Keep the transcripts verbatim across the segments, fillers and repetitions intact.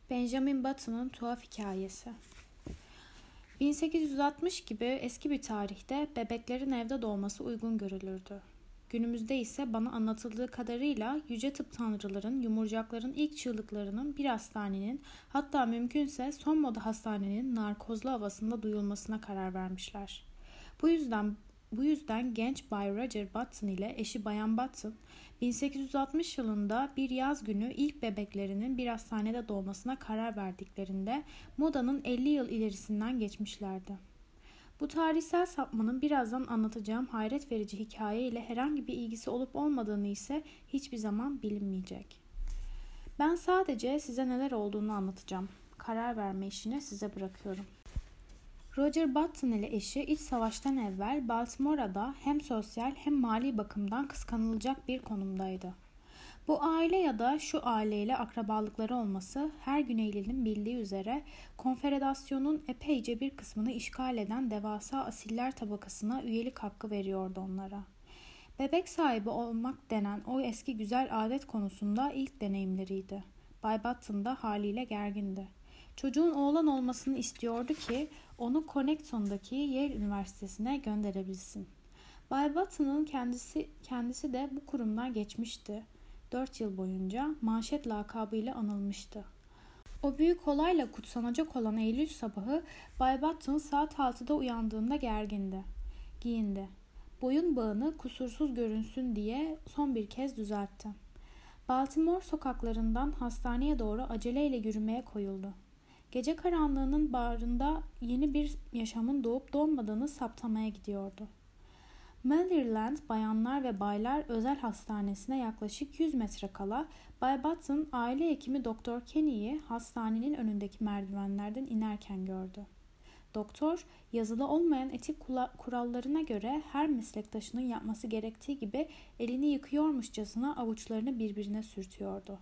Benjamin Button'ın tuhaf hikayesi. bin sekiz yüz altmış gibi eski bir tarihte bebeklerin evde doğması uygun görülürdü. Günümüzde ise bana anlatıldığı kadarıyla yüce tıp tanrıların yumurcakların ilk çığlıklarının bir hastanenin, hatta mümkünse son moda hastanenin narkozlu havasında duyulmasına karar vermişler. Bu yüzden Bu yüzden genç Bay Roger Button ile eşi Bayan Button bin sekiz yüz altmış yılında bir yaz günü ilk bebeklerinin bir hastanede doğmasına karar verdiklerinde modanın elli yıl ilerisinden geçmişlerdi. Bu tarihsel sapmanın birazdan anlatacağım hayret verici hikaye ile herhangi bir ilgisi olup olmadığını ise hiçbir zaman bilinmeyecek. Ben sadece size neler olduğunu anlatacağım. Karar verme işini size bırakıyorum. Roger Button ile eşi iç savaştan evvel Baltimore'da hem sosyal hem mali bakımdan kıskanılacak bir konumdaydı. Bu aile ya da şu aileyle akrabalıkları olması her Güneylinin bildiği üzere konfederasyonun epeyce bir kısmını işgal eden devasa asiller tabakasına üyelik hakkı veriyordu onlara. Bebek sahibi olmak denen o eski güzel adet konusunda ilk deneyimleriydi. Bay Button da haliyle gergindi. Çocuğun oğlan olmasını istiyordu ki onu Connecticut'taki Yale Üniversitesi'ne gönderebilsin. Bay Button'ın kendisi, kendisi de bu kurumdan geçmişti. Dört yıl boyunca manşet lakabıyla anılmıştı. O büyük olayla kutsanacak olan Eylül sabahı Bay Button saat altıda uyandığında gergindi. Giyindi. Boyun bağını kusursuz görünsün diye son bir kez düzeltti. Baltimore sokaklarından hastaneye doğru aceleyle yürümeye koyuldu. Gece karanlığının bağrında yeni bir yaşamın doğup doğmadığını saptamaya gidiyordu. Maryland Bayanlar ve Baylar Özel Hastanesi'ne yaklaşık yüz metre kala Bay Button aile hekimi Doktor Kenny'yi hastanenin önündeki merdivenlerden inerken gördü. Doktor, yazılı olmayan etik kurallarına göre her meslektaşının yapması gerektiği gibi elini yıkıyormuşçasına avuçlarını birbirine sürtüyordu.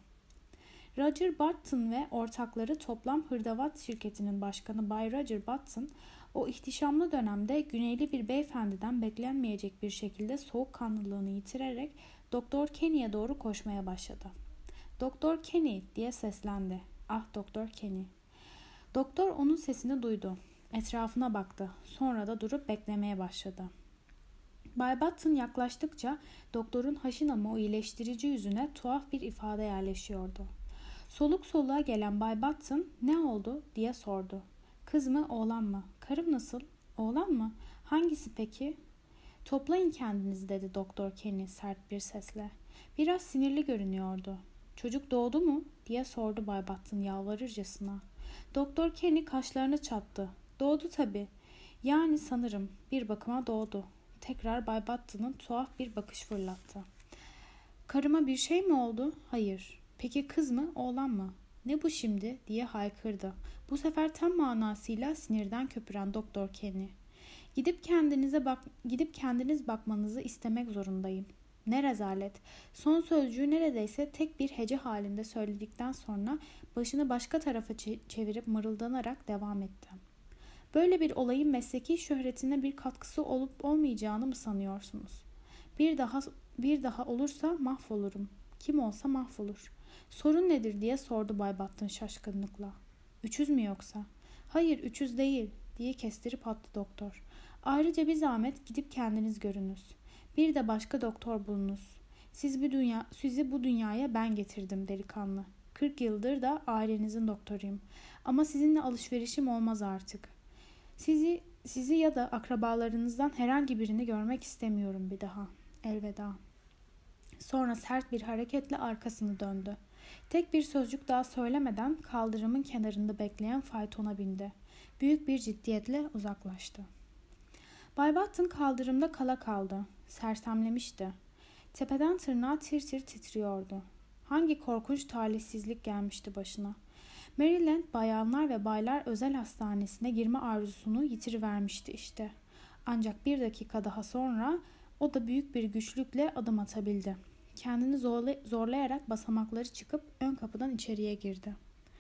Roger Button ve ortakları Toplam Hırdavat Şirketi'nin başkanı Bay Roger Button, o ihtişamlı dönemde güneyli bir beyefendiden beklenmeyecek bir şekilde soğukkanlılığını yitirerek Doktor Kenny'ye doğru koşmaya başladı. "Doktor Kenny!" diye seslendi. "Ah Doktor Kenny!" Doktor onun sesini duydu. Etrafına baktı. Sonra da durup beklemeye başladı. Bay Button yaklaştıkça doktorun haşin ama o iyileştirici yüzüne tuhaf bir ifade yerleşiyordu. Soluk soluğa gelen Bay Button "Ne oldu?" diye sordu. "Kız mı, oğlan mı? Karım nasıl? Oğlan mı? Hangisi peki?" "Toplayın kendinizi," dedi Doktor Kenny sert bir sesle. Biraz sinirli görünüyordu. "Çocuk doğdu mu?" diye sordu Bay Button yalvarırcasına. Doktor Kenny kaşlarını çattı. "Doğdu tabii. Yani sanırım bir bakıma doğdu." Tekrar Bay Button'ın tuhaf bir bakış fırlattı. "Karıma bir şey mi oldu?" "Hayır." "Peki kız mı, oğlan mı?" "Ne bu şimdi?" diye haykırdı. Bu sefer tam manasıyla sinirden köpüren Doktor Kenny. Gidip kendinize bak, gidip kendiniz bakmanızı istemek zorundayım." Ne rezalet. Son sözcüğü neredeyse tek bir hece halinde söyledikten sonra başını başka tarafa çevirip mırıldanarak devam etti. "Böyle bir olayın mesleki şöhretine bir katkısı olup olmayacağını mı sanıyorsunuz? Bir daha bir daha olursa mahvolurum. Kim olsa mahvolur." "Sorun nedir?" diye sordu Bay Button şaşkınlıkla. "Üçüz mü yoksa?" "Hayır, üçüz değil," diye kestirip attı doktor. "Ayrıca bir zahmet gidip kendiniz görünüz. Bir de başka doktor bulunuz. Siz bir dünya, sizi bu dünyaya ben getirdim delikanlı. Kırk yıldır da ailenizin doktoruyum. Ama sizinle alışverişim olmaz artık. Sizi, sizi ya da akrabalarınızdan herhangi birini görmek istemiyorum bir daha. Elveda." Sonra sert bir hareketle arkasını döndü. Tek bir sözcük daha söylemeden kaldırımın kenarında bekleyen faytona bindi. Büyük bir ciddiyetle uzaklaştı. Bay Button kaldırımda kala kaldı. Sersemlemişti. Tepeden tırnağa tir tir titriyordu. Hangi korkunç talihsizlik gelmişti başına? Maryland Bayanlar ve Baylar Özel Hastanesi'ne girme arzusunu yitirivermişti işte. Ancak bir dakika daha sonra o da büyük bir güçlükle adım atabildi. Kendini zorlayarak basamakları çıkıp ön kapıdan içeriye girdi.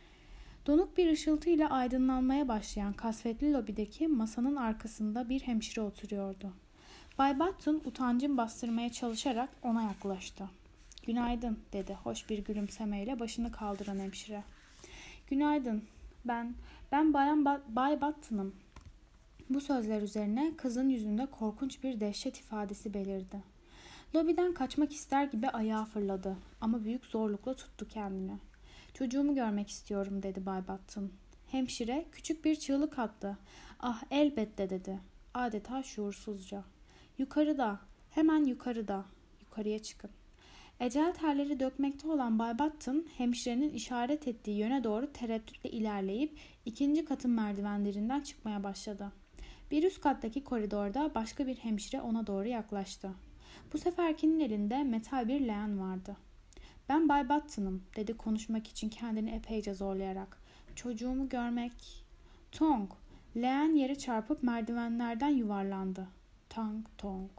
Donuk bir ışıltıyla aydınlanmaya başlayan kasvetli lobideki masanın arkasında bir hemşire oturuyordu. Bay Button utancını bastırmaya çalışarak ona yaklaştı. "Günaydın," dedi hoş bir gülümsemeyle başını kaldıran hemşire. Günaydın. Ben, ben Bayan ba- Bay Battı'nım. Bu sözler üzerine kızın yüzünde korkunç bir dehşet ifadesi belirdi. Lobiden kaçmak ister gibi ayağa fırladı ama büyük zorlukla tuttu kendini. Çocuğumu görmek istiyorum dedi Bay Battın. Hemşire küçük bir çığlık attı. Ah elbette dedi. Adeta şuursuzca. Yukarıda, hemen yukarıda. Yukarıya çıkın. Ecel terleri dökmekte olan Bay Battın, hemşirenin işaret ettiği yöne doğru tereddütle ilerleyip ikinci katın merdivenlerinden çıkmaya başladı. Bir üst kattaki koridorda başka bir hemşire ona doğru yaklaştı. Bu seferkinin elinde metal bir leğen vardı. Ben Bay Battın'ım dedi konuşmak için kendini epeyce zorlayarak. Çocuğumu görmek... Tong! Leğen yere çarpıp merdivenlerden yuvarlandı. Tang tong.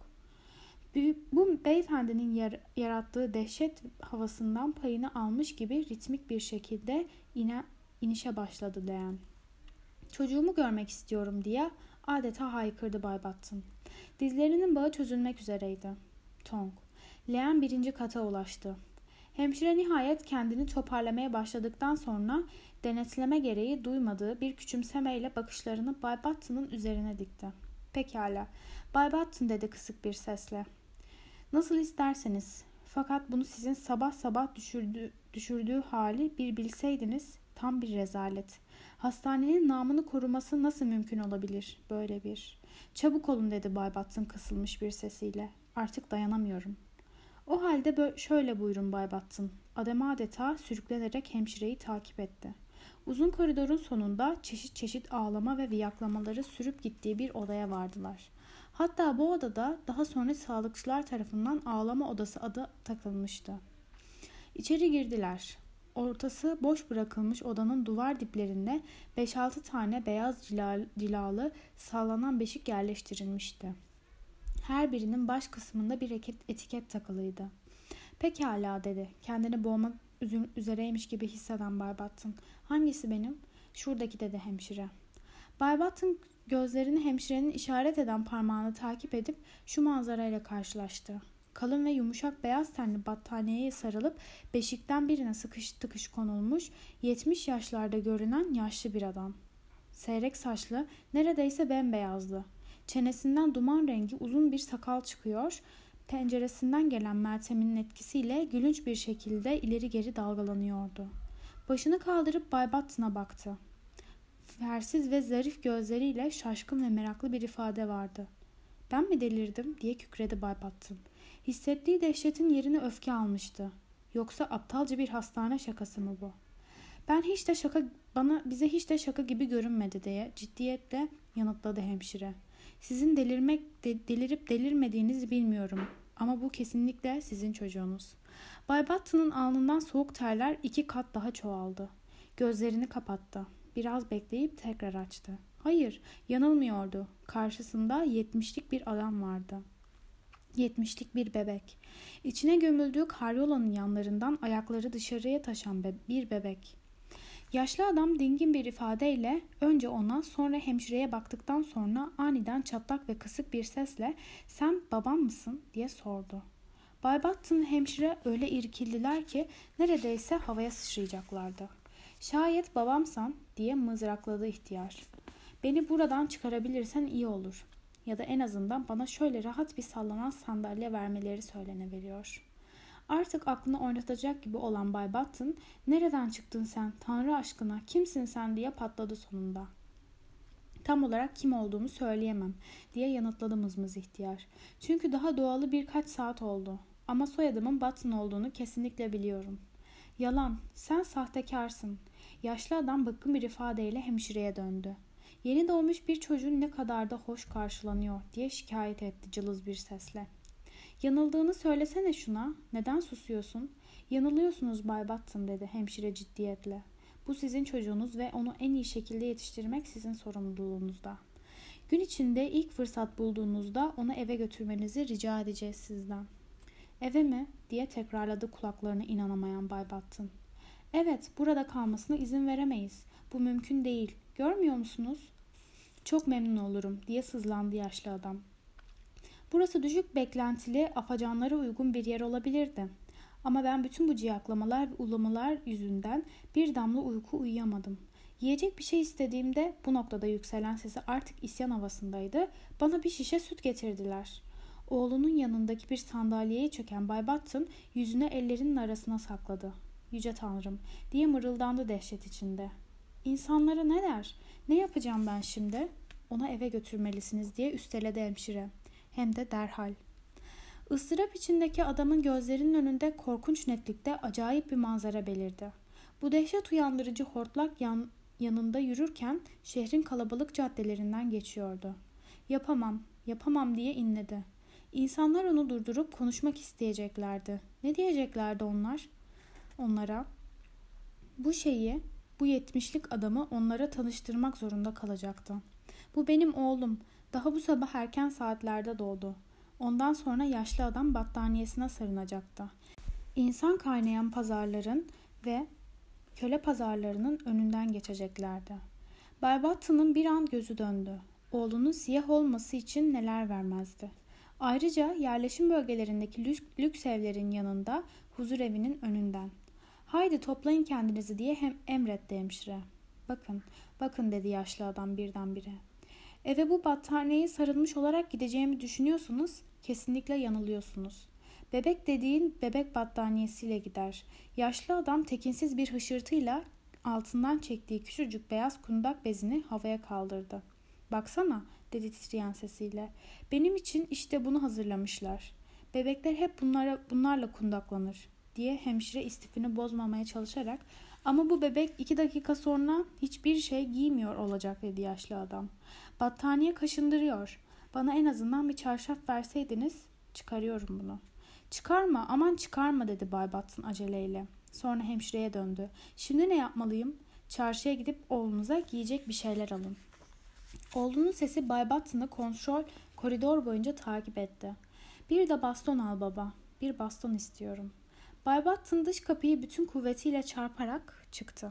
Bu beyefendinin yar- yarattığı dehşet havasından payını almış gibi ritmik bir şekilde ine, inişe başladı leğen. Çocuğumu görmek istiyorum diye adeta haykırdı Bay Battın. Dizlerinin bağı çözülmek üzereydi. Tong. Leğen birinci kata ulaştı. Hemşire nihayet kendini toparlamaya başladıktan sonra denetleme gereği duymadığı bir küçümsemeyle bakışlarını Bay Battın'ın üzerine dikti. Pekala, Bay Battın dedi kısık bir sesle. Nasıl isterseniz. Fakat bunu sizin sabah sabah düşürdüğü, düşürdüğü hali bir bilseydiniz tam bir rezalet. Hastanenin namını koruması nasıl mümkün olabilir böyle bir? Çabuk olun dedi Bay Battın kısılmış bir sesiyle. Artık dayanamıyorum. O halde böyle şöyle buyurun Bay Battın. Adam adeta sürüklenerek hemşireyi takip etti. Uzun koridorun sonunda çeşit çeşit ağlama ve viyaklamaları sürüp gittiği bir odaya vardılar. Hatta bu odada daha sonra sağlıkçılar tarafından ağlama odası adı takılmıştı. İçeri girdiler. Ortası boş bırakılmış odanın duvar diplerinde beş altı tane beyaz cilalı, cilalı sallanan beşik yerleştirilmişti. Her birinin baş kısmında bir etiket takılıydı. Pekala dedi. Kendini boğmak üzereymiş gibi hisseden Bay Battın. Hangisi benim? Şuradaki dedi hemşire. Bay Battın gözlerini hemşirenin işaret eden parmağını takip edip şu manzarayla karşılaştı. Kalın ve yumuşak beyaz tenli battaniyeye sarılıp beşikten birine sıkış tıkış konulmuş yetmiş yaşlarda görünen yaşlı bir adam. Seyrek saçlı, neredeyse bembeyazdı. Çenesinden duman rengi uzun bir sakal çıkıyor, penceresinden gelen Meltem'in etkisiyle gülünç bir şekilde ileri geri dalgalanıyordu. Başını kaldırıp Bay Battın'a baktı. Fersiz ve zarif gözleriyle şaşkın ve meraklı bir ifade vardı. Ben mi delirdim diye kükredi Bay Battın. Hissettiği dehşetin yerini öfke almıştı. Yoksa aptalca bir hastane şakası mı bu? Ben hiç de şaka, bana bize hiç de şaka gibi görünmedi diye ciddiyetle yanıtladı hemşire. Sizin delirmek, de, delirip delirmediğinizi bilmiyorum ama bu kesinlikle sizin çocuğunuz. Bay Battın'ın alnından soğuk terler iki kat daha çoğaldı. Gözlerini kapattı. Biraz bekleyip tekrar açtı. Hayır, yanılmıyordu. Karşısında yetmişlik bir adam vardı. Yetmişlik bir bebek. İçine gömüldüğü karyolanın yanlarından ayakları dışarıya taşan be- bir bebek. Yaşlı adam dingin bir ifadeyle önce ona sonra hemşireye baktıktan sonra aniden çatlak ve kısık bir sesle sen baban mısın diye sordu. Bay Battın hemşire öyle irkildiler ki neredeyse havaya sıçrayacaklardı. Şayet babamsan diye mızrakladı ihtiyar. Beni buradan çıkarabilirsen iyi olur. Ya da en azından bana şöyle rahat bir sallanan sandalye vermeleri söyleniveriyor. Artık aklını oynatacak gibi olan Bay Battın, nereden çıktın sen, Tanrı aşkına, kimsin sen diye patladı sonunda. Tam olarak kim olduğumu söyleyemem diye yanıtladı mızmız ihtiyar. Çünkü daha doğalı birkaç saat oldu. Ama soyadımın Battın olduğunu kesinlikle biliyorum. Yalan, sen sahtekarsın. Yaşlı adam bıkkın bir ifadeyle hemşireye döndü. Yeni doğmuş bir çocuğun ne kadar da hoş karşılanıyor diye şikayet etti cılız bir sesle. Yanıldığını söylesene şuna. Neden susuyorsun? Yanılıyorsunuz Bay Battın dedi hemşire ciddiyetle. Bu sizin çocuğunuz ve onu en iyi şekilde yetiştirmek sizin sorumluluğunuzda. Gün içinde ilk fırsat bulduğunuzda onu eve götürmenizi rica edeceğiz sizden. Eve mi? Diye tekrarladı kulaklarına inanamayan Bay Battın. Evet, burada kalmasına izin veremeyiz. Bu mümkün değil. Görmüyor musunuz? Çok memnun olurum diye sızlandı yaşlı adam. Burası düşük beklentili, afacanlara uygun bir yer olabilirdi. Ama ben bütün bu ciyaklamalar ve ulamalar yüzünden bir damla uyku uyuyamadım. Yiyecek bir şey istediğimde bu noktada yükselen sesi artık isyan havasındaydı. Bana bir şişe süt getirdiler. Oğlunun yanındaki bir sandalyeye çöken Bay Button yüzünü ellerinin arasına sakladı. Yüce Tanrım diye mırıldandı dehşet içinde. İnsanlara ne der? Ne yapacağım ben şimdi? Ona eve götürmelisiniz diye üsteledi hemşire. Hem de derhal. Istırap içindeki adamın gözlerinin önünde korkunç netlikte acayip bir manzara belirdi. Bu dehşet uyandırıcı hortlak yan, yanında yürürken şehrin kalabalık caddelerinden geçiyordu. Yapamam, yapamam diye inledi. İnsanlar onu durdurup konuşmak isteyeceklerdi. Ne diyeceklerdi onlar? Onlara bu şeyi, bu yetmişlik adamı onlara tanıştırmak zorunda kalacaktı. Bu benim oğlum. Daha bu sabah erken saatlerde doğdu. Ondan sonra yaşlı adam battaniyesine sarınacaktı. İnsan kaynayan pazarların ve köle pazarlarının önünden geçeceklerdi. Bay Button'ın bir an gözü döndü. Oğlunun siyah olması için neler vermezdi. Ayrıca yerleşim bölgelerindeki lüks, lüks evlerin yanında huzur evinin önünden. Haydi toplayın kendinizi diye hem emretti hemşire. Bakın, bakın dedi yaşlı adam birdenbire. Eve bu battaniyeye sarılmış olarak gideceğimi düşünüyorsunuz. Kesinlikle yanılıyorsunuz. Bebek dediğin bebek battaniyesiyle gider. Yaşlı adam tekinsiz bir hışırtıyla altından çektiği küçücük beyaz kundak bezini havaya kaldırdı. Baksana dedi titreyen sesiyle. Benim için işte bunu hazırlamışlar. Bebekler hep bunlara, bunlarla kundaklanır diye hemşire istifini bozmamaya çalışarak ama bu bebek iki dakika sonra hiçbir şey giymiyor olacak dedi yaşlı adam. Battaniye kaşındırıyor. Bana en azından bir çarşaf verseydiniz çıkarıyorum bunu. Çıkarma aman çıkarma dedi Bay Button aceleyle. Sonra hemşireye döndü. Şimdi ne yapmalıyım? Çarşıya gidip oğlunuza giyecek bir şeyler alın. Oğlunun sesi Bay Button'ı kontrol koridor boyunca takip etti. Bir de baston al baba. Bir baston istiyorum. Bay Button dış kapıyı bütün kuvvetiyle çarparak çıktı.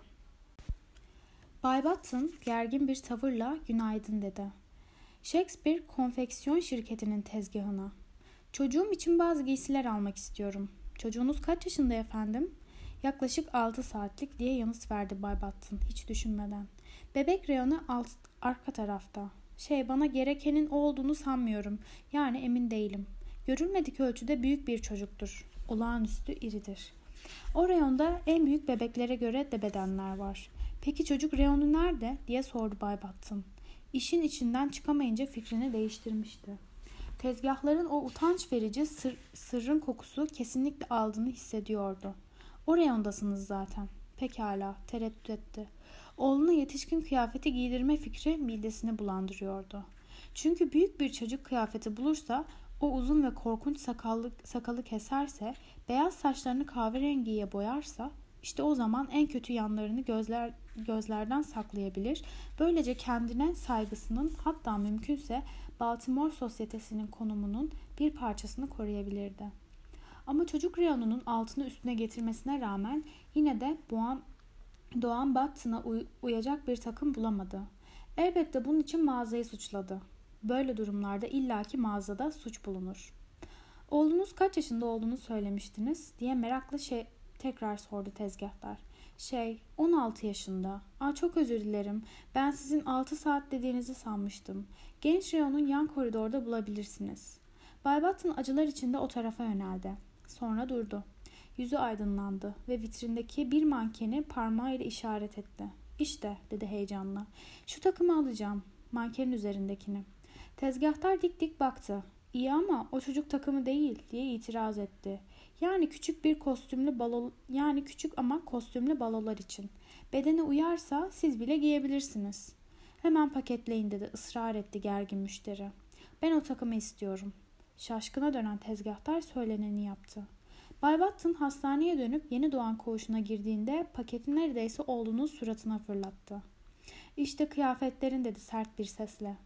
Bay Button gergin bir tavırla günaydın dedi. Shakespeare konfeksiyon şirketinin tezgahına. Çocuğum için bazı giysiler almak istiyorum. Çocuğunuz kaç yaşında efendim? Yaklaşık altı saatlik diye yanıt verdi Bay Button hiç düşünmeden. Bebek reyonu alt, arka tarafta. Şey bana gerekenin o olduğunu sanmıyorum. Yani emin değilim. Görülmedik ölçüde büyük bir çocuktur. Olağanüstü iridir. O reyonda en büyük bebeklere göre de bedenler var. Peki çocuk reyonu nerede? Diye sordu Bay Button. İşin içinden çıkamayınca fikrini değiştirmişti. Tezgahların o utanç verici sır, sırrın kokusu kesinlikle aldığını hissediyordu. O reyondasınız zaten. Pekala, tereddüt etti. Oğluna yetişkin kıyafeti giydirme fikri midesini bulandırıyordu. Çünkü büyük bir çocuk kıyafeti bulursa, o uzun ve korkunç sakallı, sakalı keserse, beyaz saçlarını kahverengiye boyarsa, işte o zaman en kötü yanlarını gözler, gözlerden saklayabilir. Böylece kendine saygısının hatta mümkünse Baltimore sosyetesinin konumunun bir parçasını koruyabilirdi. Ama çocuk reyonunun altını üstüne getirmesine rağmen yine de Boğan, Doğan Button'a uy- uyacak bir takım bulamadı. Elbette bunun için mağazayı suçladı. Böyle durumlarda illaki mağazada suç bulunur. Oğlunuz kaç yaşında olduğunu söylemiştiniz diye merakla şey tekrar sordu tezgahtar. Şey on altı yaşında. Aa, çok özür dilerim. Ben sizin altı saat dediğinizi sanmıştım. Genç reyonun yan koridorda bulabilirsiniz. Bay Button acılar içinde o tarafa yöneldi. Sonra durdu. Yüzü aydınlandı ve vitrindeki bir mankeni parmağıyla işaret etti. İşte dedi heyecanla. Şu takımı alacağım. Mankenin üzerindekini. Tezgahtar dik dik baktı. İyi ama o çocuk takımı değil diye itiraz etti. Yani küçük bir kostümlü balo yani küçük ama kostümlü balolar için. Bedene uyarsa siz bile giyebilirsiniz. Hemen paketleyin dedi ısrar etti gergin müşteri. Ben o takımı istiyorum. Şaşkına dönen tezgahtar söyleneni yaptı. Bay Button hastaneye dönüp yeni doğan koğuşuna girdiğinde paketi neredeyse oğlunun suratına fırlattı. İşte kıyafetlerin dedi sert bir sesle.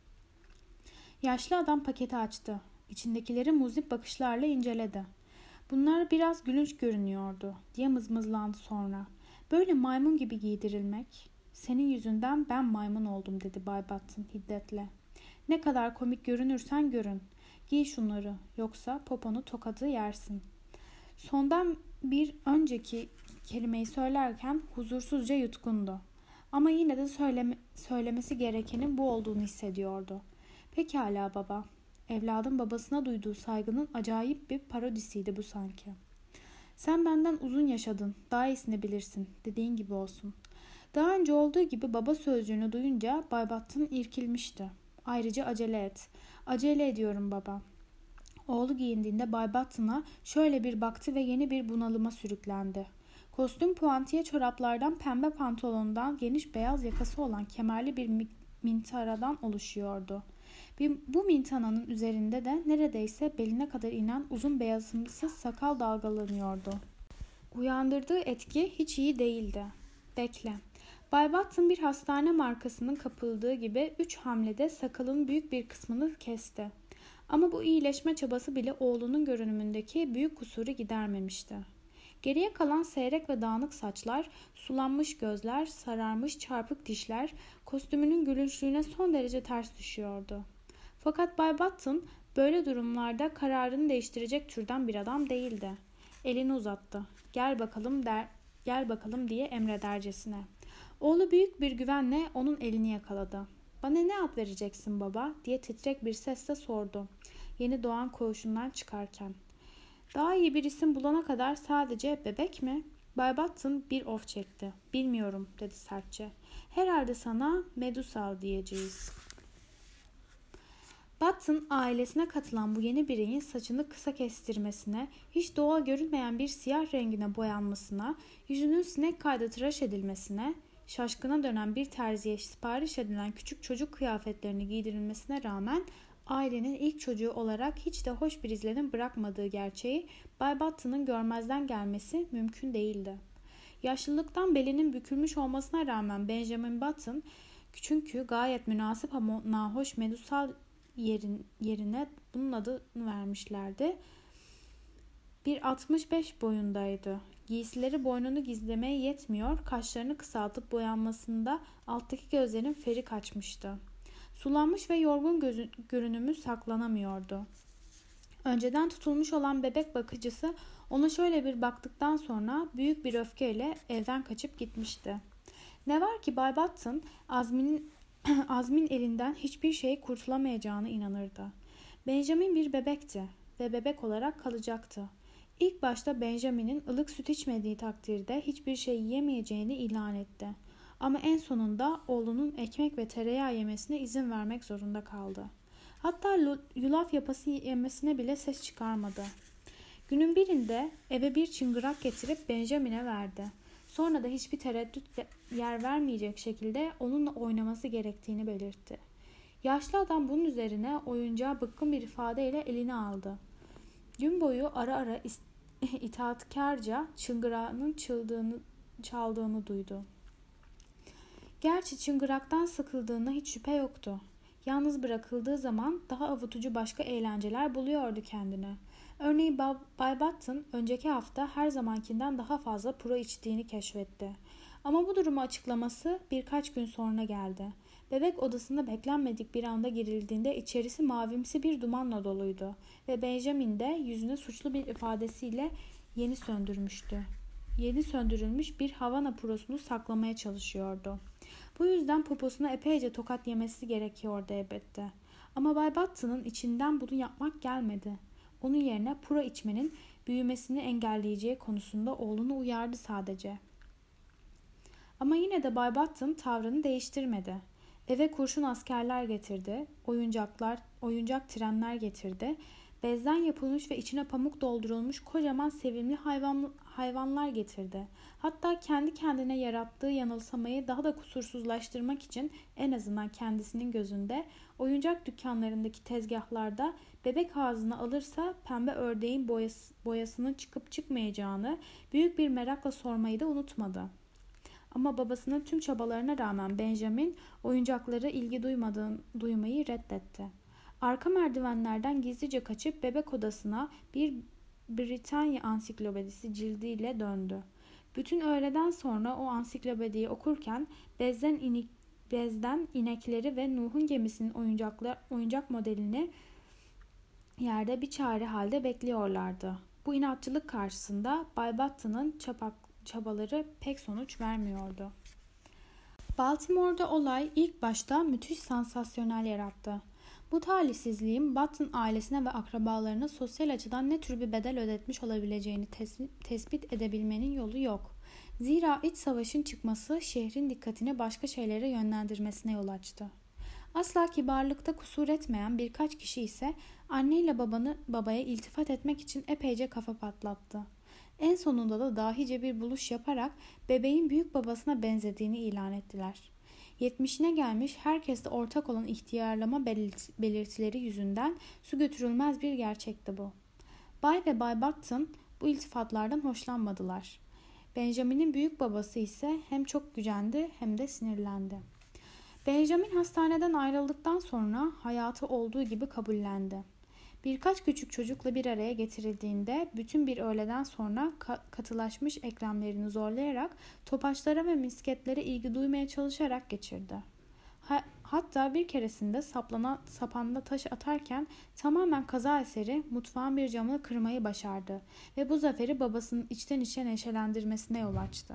Yaşlı adam paketi açtı. İçindekileri muzip bakışlarla inceledi. Bunlar biraz gülünç görünüyordu diye mızmızlandı sonra. Böyle maymun gibi giydirilmek. Senin yüzünden ben maymun oldum dedi Bay Button hiddetle. Ne kadar komik görünürsen görün. Giy şunları yoksa poponu tokadı yersin. Sondan bir önceki kelimeyi söylerken huzursuzca yutkundu. Ama yine de söyleme, söylemesi gerekenin bu olduğunu hissediyordu. Pekala baba. Evladın babasına duyduğu saygının acayip bir parodisiydi bu sanki. Sen benden uzun yaşadın, daha iyisini bilirsin, dediğin gibi olsun. Daha önce olduğu gibi baba sözcüğünü duyunca Bay Battın irkilmişti. Ayrıca acele et. Acele ediyorum baba. Oğlu giyindiğinde Bay Batton'a şöyle bir baktı ve yeni bir bunalıma sürüklendi. Kostüm puantiye çoraplardan, pembe pantolondan, geniş beyaz yakası olan kemerli bir mintaradan oluşuyordu. Bu mintananın üzerinde de neredeyse beline kadar inen uzun beyazımsı sakal dalgalanıyordu. Uyandırdığı etki hiç iyi değildi. Bekle. Bay Batton bir hastane markasının kapıldığı gibi üç hamlede sakalın büyük bir kısmını kesti. Ama bu iyileşme çabası bile oğlunun görünümündeki büyük kusuru gidermemişti. Geriye kalan seyrek ve dağınık saçlar, sulanmış gözler, sararmış çarpık dişler kostümünün gülünçlüğüne son derece ters düşüyordu. Fakat Bay Batton böyle durumlarda kararını değiştirecek türden bir adam değildi. Elini uzattı. Gel bakalım der, gel bakalım diye emredercesine. Oğlu büyük bir güvenle onun elini yakaladı. Bana ne ad vereceksin baba diye titrek bir sesle sordu. Yeni doğan koğuşundan çıkarken. Daha iyi bir isim bulana kadar sadece bebek mi? Bay Batton bir of çekti. Bilmiyorum dedi sertçe. Herhalde sana Medusa diyeceğiz. Batton ailesine katılan bu yeni bireyin saçını kısa kestirmesine, hiç doğal görünmeyen bir siyah rengine boyanmasına, yüzünün sinek kayda tıraş edilmesine, şaşkına dönen bir terziye sipariş edilen küçük çocuk kıyafetlerini giydirilmesine rağmen ailenin ilk çocuğu olarak hiç de hoş bir izlenim bırakmadığı gerçeği Bay Batton'ın görmezden gelmesi mümkün değildi. Yaşlılıktan belinin bükülmüş olmasına rağmen Benjamin Batton, çünkü gayet münasip ama nahoş medusal yerin, yerine bunun adını vermişlerdi. bir altmış beş boyundaydı. Giysileri boynunu gizlemeye yetmiyor, kaşlarını kısaltıp boyanmasında alttaki gözlerin feri kaçmıştı. Sulanmış ve yorgun gözü, görünümü saklanamıyordu. Önceden tutulmuş olan bebek bakıcısı ona şöyle bir baktıktan sonra büyük bir öfkeyle evden kaçıp gitmişti. Ne var ki Bay Batton, Azmi'nin Azmin elinden hiçbir şey kurtulamayacağına inanırdı. Benjamin bir bebekti ve bebek olarak kalacaktı. İlk başta Benjamin'in ılık süt içmediği takdirde hiçbir şey yiyemeyeceğini ilan etti. Ama en sonunda oğlunun ekmek ve tereyağı yemesine izin vermek zorunda kaldı. Hatta yulaf yapası yemesine bile ses çıkarmadı. Günün birinde eve bir çıngırak getirip Benjamin'e verdi. Sonra da hiçbir tereddüt yer vermeyecek şekilde onunla oynaması gerektiğini belirtti. Yaşlı adam bunun üzerine oyuncağı bıkkın bir ifadeyle eline aldı. Gün boyu ara ara itaatkarca çıngırağının çıldığını, çaldığını duydu. Gerçi çıngıraktan sıkıldığına hiç şüphe yoktu. Yalnız bırakıldığı zaman daha avutucu başka eğlenceler buluyordu kendine. Örneğin Bay Batton önceki hafta her zamankinden daha fazla puro içtiğini keşfetti. Ama bu durumu açıklaması birkaç gün sonra geldi. Bebek odasında beklenmedik bir anda girildiğinde içerisi mavimsi bir dumanla doluydu ve Benjamin de yüzüne suçlu bir ifadesiyle yeni söndürmüştü. Yeni söndürülmüş bir Havana purosunu saklamaya çalışıyordu. Bu yüzden poposuna epeyce tokat yemesi gerekiyordu elbette. Ama Bay Batton'ın içinden bunu yapmak gelmedi. Onun yerine puro içmenin büyümesini engelleyeceği konusunda oğlunu uyardı sadece. Ama yine de Bay Batton tavrını değiştirmedi. Eve kurşun askerler getirdi, oyuncaklar, oyuncak trenler getirdi, bezden yapılmış ve içine pamuk doldurulmuş kocaman sevimli hayvan, hayvanlar getirdi. Hatta kendi kendine yarattığı yanılsamayı daha da kusursuzlaştırmak için en azından kendisinin gözünde oyuncak dükkanlarındaki tezgahlarda bebek ağzına alırsa pembe ördeğin boyası, boyasının çıkıp çıkmayacağını büyük bir merakla sormayı da unutmadı. Ama babasının tüm çabalarına rağmen Benjamin oyuncaklara ilgi duymadığını duymayı reddetti. Arka merdivenlerden gizlice kaçıp bebek odasına bir Britanya ansiklopedisi cildiyle döndü. Bütün öğleden sonra o ansiklopediyi okurken bezden, inik, bezden inekleri ve Nuh'un gemisinin oyuncaklar, oyuncak modelini yerde bir çare halde bekliyorlardı. Bu inatçılık karşısında Bay Button'ın çabaları pek sonuç vermiyordu. Baltimore'da olay ilk başta müthiş sansasyonel yarattı. Bu talihsizliğin Button ailesine ve akrabalarına sosyal açıdan ne tür bir bedel ödetmiş olabileceğini tes- tespit edebilmenin yolu yok. Zira iç savaşın çıkması şehrin dikkatini başka şeylere yönlendirmesine yol açtı. Asla kibarlıkta kusur etmeyen birkaç kişi ise anneyle babanı babaya iltifat etmek için epeyce kafa patlattı. En sonunda da dahice bir buluş yaparak bebeğin büyük babasına benzediğini ilan ettiler. Yetmişine gelmiş herkeste ortak olan ihtiyarlama belirtileri yüzünden su götürülmez bir gerçekti bu. Bay ve Bay Button bu iltifatlardan hoşlanmadılar. Benjamin'in büyük babası ise hem çok gücendi hem de sinirlendi. Benjamin hastaneden ayrıldıktan sonra hayatı olduğu gibi kabullendi. Birkaç küçük çocukla bir araya getirildiğinde bütün bir öğleden sonra katılaşmış eklemlerini zorlayarak topaçlara ve misketlere ilgi duymaya çalışarak geçirdi. Ha, hatta bir keresinde saplana, sapanda taş atarken tamamen kaza eseri mutfağın bir camını kırmayı başardı ve bu zaferi babasının içten içe neşelendirmesine yol açtı.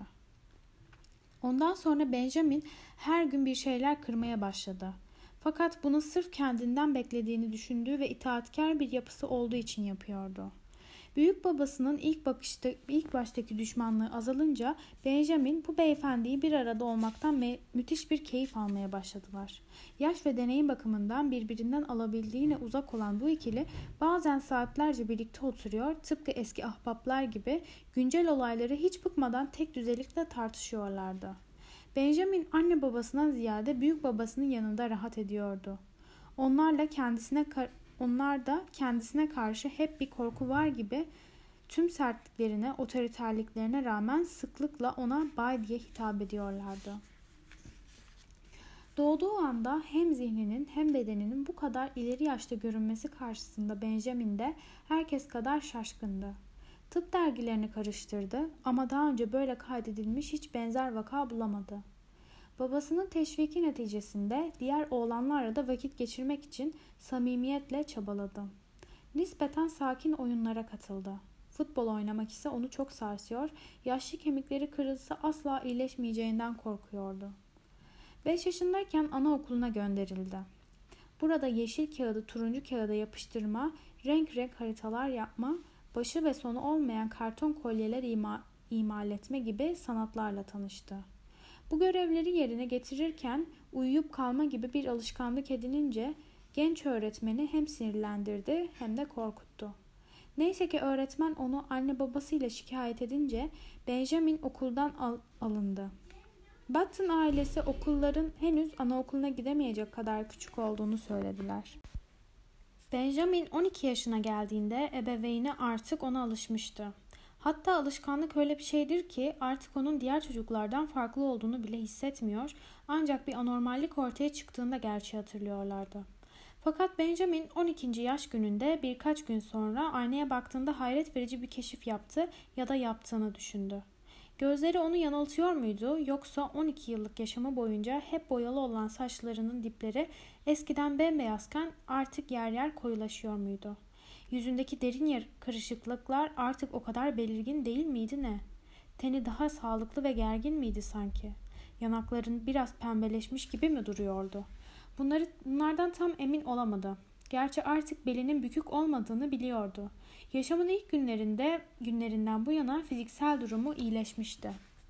Ondan sonra Benjamin her gün bir şeyler kırmaya başladı. Fakat bunu sırf kendinden beklediğini düşündüğü ve itaatkar bir yapısı olduğu için yapıyordu. Büyük babasının ilk bakışta ilk baştaki düşmanlığı azalınca Benjamin bu beyefendiyi bir arada olmaktan mü- müthiş bir keyif almaya başladılar. Yaş ve deneyim bakımından birbirinden alabildiğine uzak olan bu ikili bazen saatlerce birlikte oturuyor, tıpkı eski ahbaplar gibi güncel olayları hiç bıkmadan tek düzelikle tartışıyorlardı. Benjamin anne babasından ziyade büyük babasının yanında rahat ediyordu. Onlarla kendisine onlar da kendisine karşı hep bir korku var gibi tüm sertliklerine, otoriterliklerine rağmen sıklıkla ona bay diye hitap ediyorlardı. Doğduğu anda hem zihninin hem bedeninin bu kadar ileri yaşta görünmesi karşısında Benjamin de herkes kadar şaşkındı. Tıp dergilerini karıştırdı ama daha önce böyle kaydedilmiş hiç benzer vaka bulamadı. Babasının teşviki neticesinde diğer oğlanlarla da vakit geçirmek için samimiyetle çabaladı. Nispeten sakin oyunlara katıldı. Futbol oynamak ise onu çok sarsıyor, yaşlı kemikleri kırılsa asla iyileşmeyeceğinden korkuyordu. Beş yaşındayken anaokuluna gönderildi. Burada yeşil kağıdı turuncu kağıda yapıştırma, renk renk haritalar yapma, başı ve sonu olmayan karton kolyeler ima, imal etme gibi sanatlarla tanıştı. Bu görevleri yerine getirirken uyuyup kalma gibi bir alışkanlık edinince genç öğretmeni hem sinirlendirdi hem de korkuttu. Neyse ki öğretmen onu anne babasıyla şikayet edince Benjamin okuldan al- alındı. Button ailesi okulların henüz anaokuluna gidemeyecek kadar küçük olduğunu söylediler. Benjamin on iki yaşına geldiğinde ebeveyni artık ona alışmıştı. Hatta alışkanlık öyle bir şeydir ki artık onun diğer çocuklardan farklı olduğunu bile hissetmiyor, ancak bir anormallik ortaya çıktığında gerçeği hatırlıyorlardı. Fakat Benjamin on ikinci yaş gününde birkaç gün sonra aynaya baktığında hayret verici bir keşif yaptı ya da yaptığını düşündü. Gözleri onu yanıltıyor muydu, yoksa on iki yıllık yaşamı boyunca hep boyalı olan saçlarının dipleri eskiden bembeyazken artık yer yer koyulaşıyor muydu? Yüzündeki derin yer kırışıklıklar artık o kadar belirgin değil miydi ne? Teni daha sağlıklı ve gergin miydi sanki? Yanakların biraz pembeleşmiş gibi mi duruyordu? Bunları, bunlardan tam emin olamadı. Gerçi artık belinin bükük olmadığını biliyordu. Yaşamın ilk günlerinde günlerinden bu yana fiziksel durumu iyileşmişti.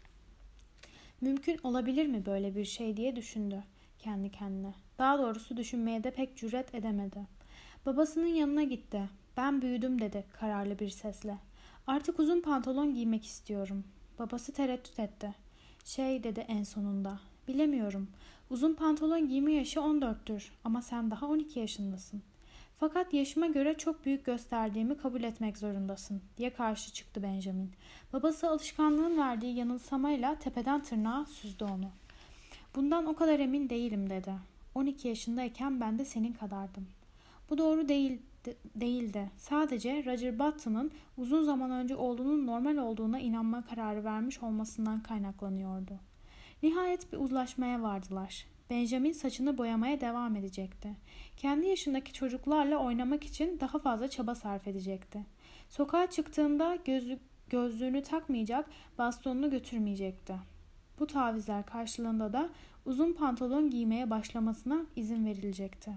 Mümkün olabilir mi böyle bir şey diye düşündü kendi kendine. Daha doğrusu düşünmeye de pek cüret edemedi. Babasının yanına gitti. Ben büyüdüm dedi kararlı bir sesle. Artık uzun pantolon giymek istiyorum. Babası tereddüt etti. Şey dedi en sonunda. Bilemiyorum. Uzun pantolon giyme yaşı on dörttür ama sen daha on iki yaşındasın. Fakat yaşıma göre çok büyük gösterdiğimi kabul etmek zorundasın diye karşı çıktı Benjamin. Babası alışkanlığın verdiği yanılsamayla tepeden tırnağa süzdü onu. Bundan o kadar emin değilim dedi. on iki yaşındayken ben de senin kadardım. Bu doğru değil, de, değildi. Sadece Roger Button'ın uzun zaman önce olduğunun normal olduğuna inanma kararı vermiş olmasından kaynaklanıyordu. Nihayet bir uzlaşmaya vardılar. Benjamin saçını boyamaya devam edecekti. Kendi yaşındaki çocuklarla oynamak için daha fazla çaba sarf edecekti. Sokağa çıktığında gözlük, gözlüğünü takmayacak, bastonunu götürmeyecekti. Bu tavizler karşılığında da uzun pantolon giymeye başlamasına izin verilecekti.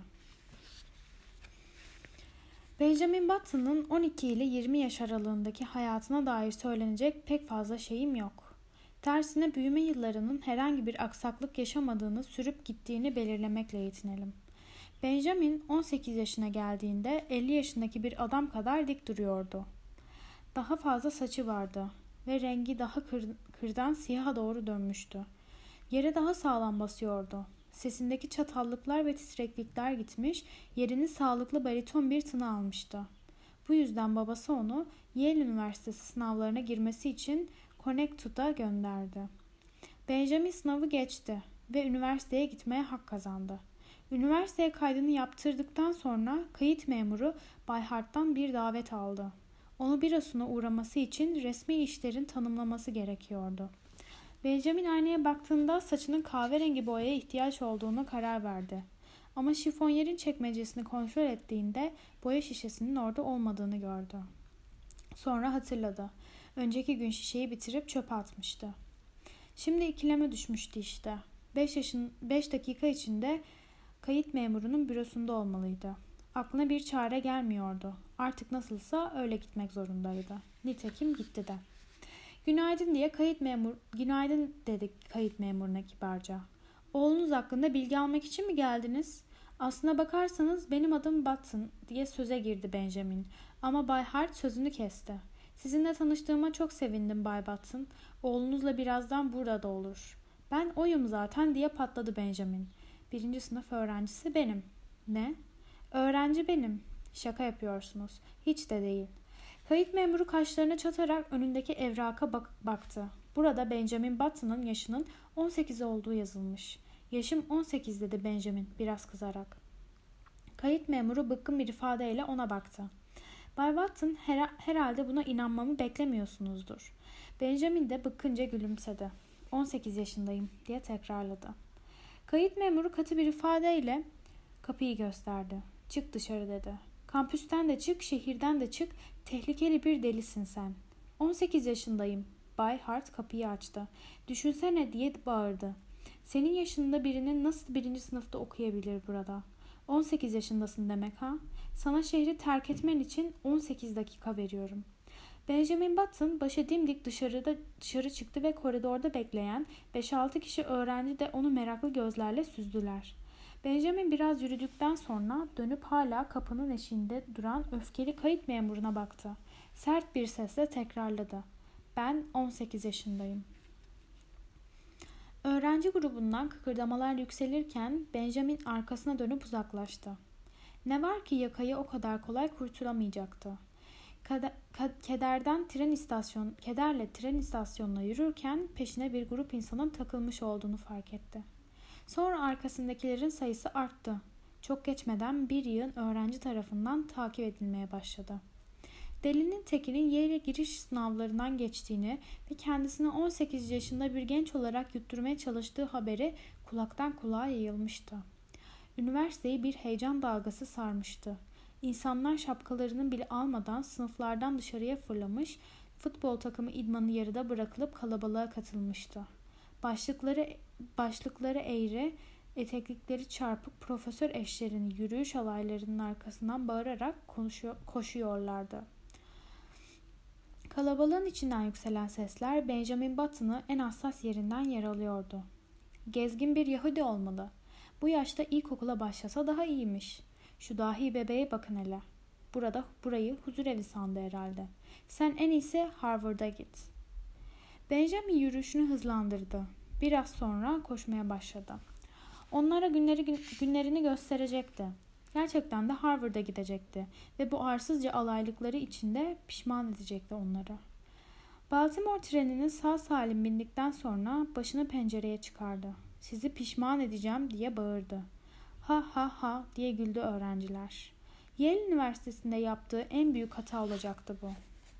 Benjamin Button'ın on iki ile yirmi yaş aralığındaki hayatına dair söylenecek pek fazla şeyim yok. Tersine büyüme yıllarının herhangi bir aksaklık yaşamadığını, sürüp gittiğini belirlemekle yetinelim. Benjamin on sekiz yaşına geldiğinde elli yaşındaki bir adam kadar dik duruyordu. Daha fazla saçı vardı ve rengi daha kır, kırdan siyaha doğru dönmüştü. Yere daha sağlam basıyordu. Sesindeki çatallıklar ve titreklikler gitmiş, yerini sağlıklı bariton bir tını almıştı. Bu yüzden babası onu Yale Üniversitesi sınavlarına girmesi için Connecticut'a gönderdi. Benjamin sınavı geçti ve üniversiteye gitmeye hak kazandı. Üniversiteye kaydını yaptırdıktan sonra kayıt memuru Bay Hart'tan bir davet aldı. Onu bürosuna uğraması için resmi işlerin tanımlaması gerekiyordu. Benjamin aynaya baktığında saçının kahverengi boyaya ihtiyaç olduğuna karar verdi. Ama şifonyerin çekmecesini kontrol ettiğinde boya şişesinin orada olmadığını gördü. Sonra hatırladı. Önceki gün şişeyi bitirip çöpe atmıştı. Şimdi ikileme düşmüştü işte. beş yaşın beş dakika içinde kayıt memurunun bürosunda olmalıydı. Aklına bir çare gelmiyordu. Artık nasılsa öyle gitmek zorundaydı. Nitekim gitti de. Günaydın diye kayıt memur, günaydın dedik kayıt memuruna kibarca. Oğlunuz hakkında bilgi almak için mi geldiniz? Aslına bakarsanız benim adım Button diye söze girdi Benjamin. Ama Bay Hart sözünü kesti. Sizinle tanıştığıma çok sevindim Bay Button. Oğlunuzla birazdan burada olur. Ben oyum zaten diye patladı Benjamin. Birinci sınıf öğrencisi benim. Ne? Öğrenci benim. Şaka yapıyorsunuz. Hiç de değil. Kayıt memuru kaşlarını çatarak önündeki evraka bak- baktı. Burada Benjamin Button'ın yaşının on sekiz olduğu yazılmış. Yaşım on sekiz dedi Benjamin biraz kızarak. Kayıt memuru bıkkın bir ifadeyle ona baktı. Bay Button her- herhalde buna inanmamı beklemiyorsunuzdur. Benjamin de bıkkınca gülümsedi. on sekiz yaşındayım diye tekrarladı. Kayıt memuru katı bir ifadeyle kapıyı gösterdi. Çık dışarı dedi. Kampüsten de çık, şehirden de çık. Tehlikeli bir delisin sen. on sekiz yaşındayım. Bay Hart kapıyı açtı. Düşünsene diye bağırdı. Senin yaşında birinin nasıl birinci sınıfta okuyabilir burada? on sekiz yaşındasın demek ha? Sana şehri terk etmen için on sekiz dakika veriyorum. Benjamin Button başı dimdik dışarıda dışarı çıktı ve koridorda bekleyen beş altı kişi öğrenci de onu meraklı gözlerle süzdüler. Benjamin biraz yürüdükten sonra dönüp hala kapının eşiğinde duran öfkeli kayıt memuruna baktı. Sert bir sesle tekrarladı. Ben on sekiz yaşındayım. Öğrenci grubundan kıkırdamalar yükselirken Benjamin arkasına dönüp uzaklaştı. Ne var ki yakayı o kadar kolay kurtulamayacaktı. Kederden tren istasyon, kederle tren istasyonuna yürürken peşine bir grup insanın takılmış olduğunu fark etti. Sonra arkasındakilerin sayısı arttı. Çok geçmeden bir yığın öğrenci tarafından takip edilmeye başladı. Delinin tekinin Yale giriş sınavlarından geçtiğini ve kendisini on sekiz yaşında bir genç olarak yutturmaya çalıştığı haberi kulaktan kulağa yayılmıştı. Üniversiteyi bir heyecan dalgası sarmıştı. İnsanlar şapkalarını bile almadan sınıflardan dışarıya fırlamış, futbol takımı idmanı yarıda bırakılıp kalabalığa katılmıştı. Başlıkları, başlıkları eğri, eteklikleri çarpık profesör eşlerini yürüyüş alaylarının arkasından bağırarak konuşuyor, koşuyorlardı. Kalabalığın içinden yükselen sesler Benjamin Button'ı en hassas yerinden yaralıyordu. Gezgin bir Yahudi olmalı. Bu yaşta ilkokula başlasa daha iyiymiş. Şu dahi bebeğe bakın hele. Burada burayı huzurevi sandı herhalde. Sen en iyisi Harvard'a git. Benjamin yürüyüşünü hızlandırdı. Biraz sonra koşmaya başladı. Onlara günleri, günlerini gösterecekti. Gerçekten de Harvard'a gidecekti ve bu arsızca alaylıkları içinde pişman edecekti onları. Baltimore trenine sağ salim bindikten sonra başını pencereye çıkardı. Sizi pişman edeceğim diye bağırdı. Ha ha ha diye güldü öğrenciler. Yale Üniversitesi'nde yaptığı en büyük hata olacaktı bu.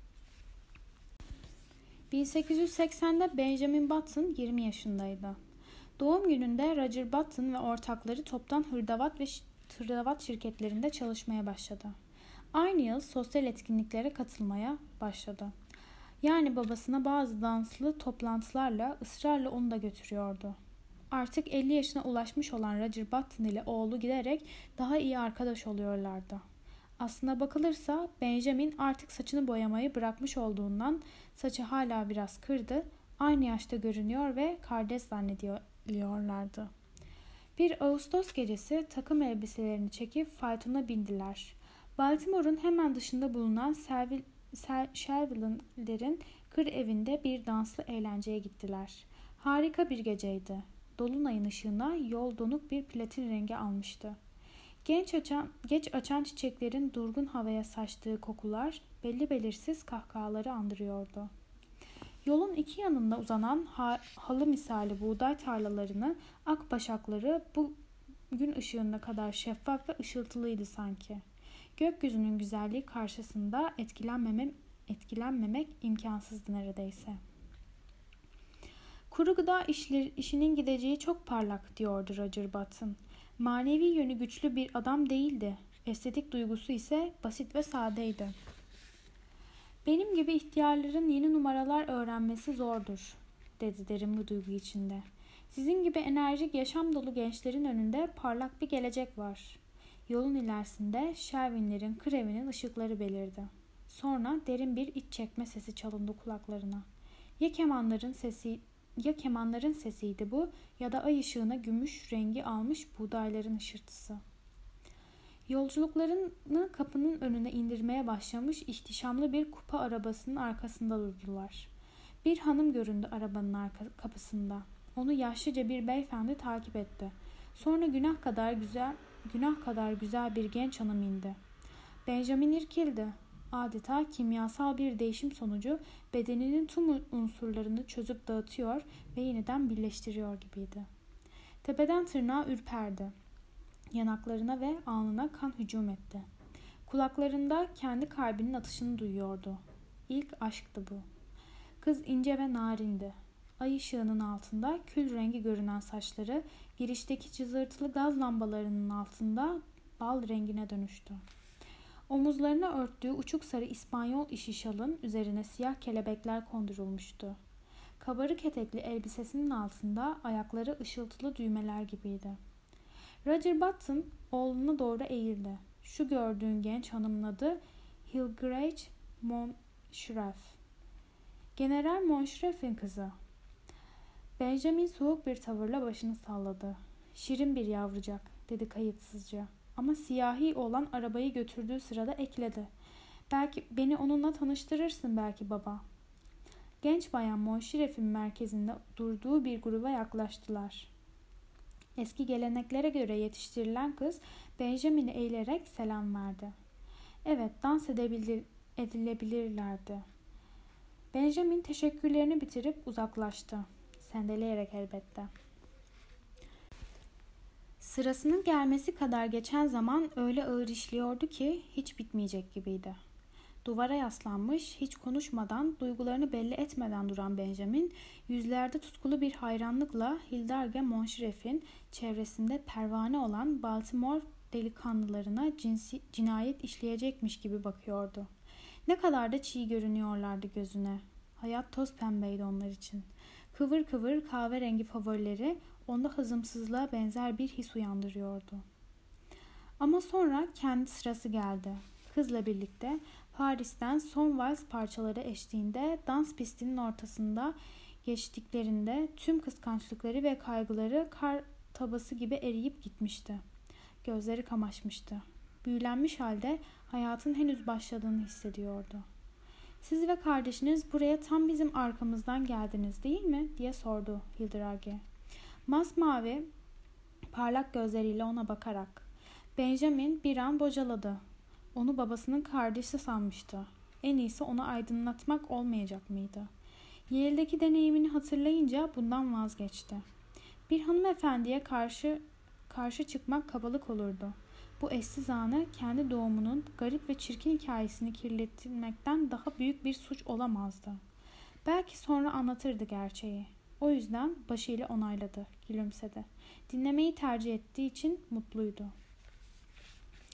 bin sekiz yüz seksende Benjamin Button yirmi yaşındaydı. Doğum gününde Roger Button ve ortakları toptan hırdavat ve hırdavat şirketlerinde çalışmaya başladı. Aynı yıl sosyal etkinliklere katılmaya başladı. Yani babasına bazı danslı toplantılarla ısrarla onu da götürüyordu. Artık elli yaşına ulaşmış olan Roger Button ile oğlu giderek daha iyi arkadaş oluyorlardı. Aslına bakılırsa Benjamin artık saçını boyamayı bırakmış olduğundan saçı hala biraz kırdı, aynı yaşta görünüyor ve kardeş zannediyorlardı. Bir Ağustos gecesi takım elbiselerini çekip faytona bindiler. Baltimore'un hemen dışında bulunan Shelby'lerin kır evinde bir danslı eğlenceye gittiler. Harika bir geceydi. Dolunayın ışığına yol donuk bir platin rengi almıştı. Genç açan, geç açan çiçeklerin durgun havaya saçtığı kokular belli belirsiz kahkahaları andırıyordu. Yolun iki yanında uzanan ha- halı misali buğday tarlalarını, ak başakları bu gün ışığında kadar şeffaf ve ışıltılıydı sanki. Gökyüzünün güzelliği karşısında etkilenmemem, etkilenmemek imkansızdı neredeyse. Kuru gıda işleri, işinin gideceği çok parlak diyordu Roger Button. Manevi yönü güçlü bir adam değildi. Estetik duygusu ise basit ve sadeydi. Benim gibi ihtiyarların yeni numaralar öğrenmesi zordur, dedi derin bir duygu içinde. Sizin gibi enerjik, yaşam dolu gençlerin önünde parlak bir gelecek var. Yolun ilerisinde Shelby'lerin kır evinin ışıkları belirdi. Sonra derin bir iç çekme sesi çalındı kulaklarına. Ya kemanların sesi, ya kemanların sesiydi bu ya da ay ışığına gümüş rengi almış buğdayların ışırtısı. Yolculuklarını kapının önüne indirmeye başlamış ihtişamlı bir kupa arabasının arkasında durdular. Bir hanım göründü arabanın arka kapısında. Onu yaşlıca bir beyefendi takip etti. Sonra günah kadar güzel, günah kadar güzel bir genç hanım indi. Benjamin irkildi. Adeta kimyasal bir değişim sonucu bedeninin tüm unsurlarını çözüp dağıtıyor ve yeniden birleştiriyor gibiydi. Tepeden tırnağa ürperdi. Yanaklarına ve alnına kan hücum etti. Kulaklarında kendi kalbinin atışını duyuyordu. İlk aşktı bu. Kız ince ve narindi. Ay ışığının altında kül rengi görünen saçları girişteki cızırtılı gaz lambalarının altında bal rengine dönüştü. Omuzlarına örttüğü uçuk sarı İspanyol işi şalın üzerine siyah kelebekler kondurulmuştu. Kabarık etekli elbisesinin altında ayakları ışıltılı düğmeler gibiydi. Roger Button oğluna doğru eğildi. Şu gördüğün genç hanımın adı Hildegard Monschreff. General Monschreff'in kızı. Benjamin soğuk bir tavırla başını salladı. Şirin bir yavrucak, dedi kayıtsızca. Ama siyahi olan arabayı götürdüğü sırada ekledi. Belki beni onunla tanıştırırsın belki baba. Genç bayan Monschreff'in merkezinde durduğu bir gruba yaklaştılar. Eski geleneklere göre yetiştirilen kız Benjamin'i eğilerek selam verdi. Evet, dans edebilir, edilebilirlerdi. Benjamin teşekkürlerini bitirip uzaklaştı. Sendeleyerek elbette. Sırasının gelmesi kadar geçen zaman öyle ağır işliyordu ki hiç bitmeyecek gibiydi. Duvara yaslanmış, hiç konuşmadan, duygularını belli etmeden duran Benjamin, yüzlerde tutkulu bir hayranlıkla Hildarge Monschreff'in çevresinde pervane olan Baltimore delikanlılarına cinsi, cinayet işleyecekmiş gibi bakıyordu. Ne kadar da çiğ görünüyorlardı gözüne. Hayat toz pembeydi onlar için. Kıvır kıvır kahverengi favorileri onda hazımsızlığa benzer bir his uyandırıyordu. Ama sonra kendi sırası geldi. Kızla birlikte Paris'ten son vals parçaları eşliğinde dans pistinin ortasında geçtiklerinde tüm kıskançlıkları ve kaygıları kar tabası gibi eriyip gitmişti. Gözleri kamaşmıştı. Büyülenmiş halde hayatın henüz başladığını hissediyordu. Siz ve kardeşiniz buraya tam bizim arkamızdan geldiniz değil mi? Diye sordu Hildrage. Masmavi parlak gözleriyle ona bakarak. Benjamin bir an bocaladı. Onu babasının kardeşi sanmıştı. En iyisi onu aydınlatmak olmayacak mıydı? Yale'deki deneyimini hatırlayınca bundan vazgeçti. Bir hanımefendiye karşı karşı çıkmak kabalık olurdu. Bu eşsiz anı kendi doğumunun garip ve çirkin hikayesini kirletmekten daha büyük bir suç olamazdı. Belki sonra anlatırdı gerçeği. O yüzden başıyla onayladı, gülümsedi. Dinlemeyi tercih ettiği için mutluydu.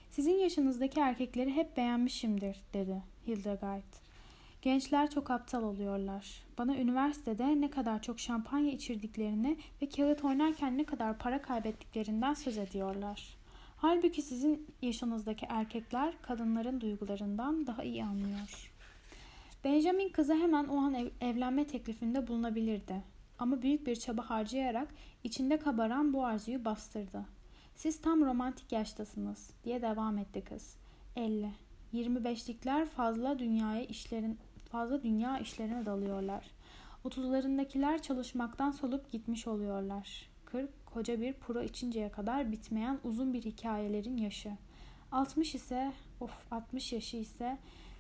Sizin yaşınızdaki erkekleri hep beğenmişimdir, dedi Hildegard. Gençler çok aptal oluyorlar. Bana üniversitede ne kadar çok şampanya içirdiklerini ve kağıt oynarken ne kadar para kaybettiklerinden söz ediyorlar. Halbuki sizin yaşınızdaki erkekler kadınların duygularından daha iyi anlıyor. Benjamin kıza hemen o an ev- evlenme teklifinde bulunabilirdi. Ama büyük bir çaba harcayarak içinde kabaran bu arzuyu bastırdı. Siz tam romantik yaştasınız, diye devam etti kız. elli. yirmi beşlikler fazla dünyaya işlerin fazla dünya işlerine dalıyorlar. Otuzlarındakiler çalışmaktan solup gitmiş oluyorlar. Kırk koca bir puro içinceye kadar bitmeyen uzun bir hikayelerin yaşı. Altmış ise, of altmış yaşı ise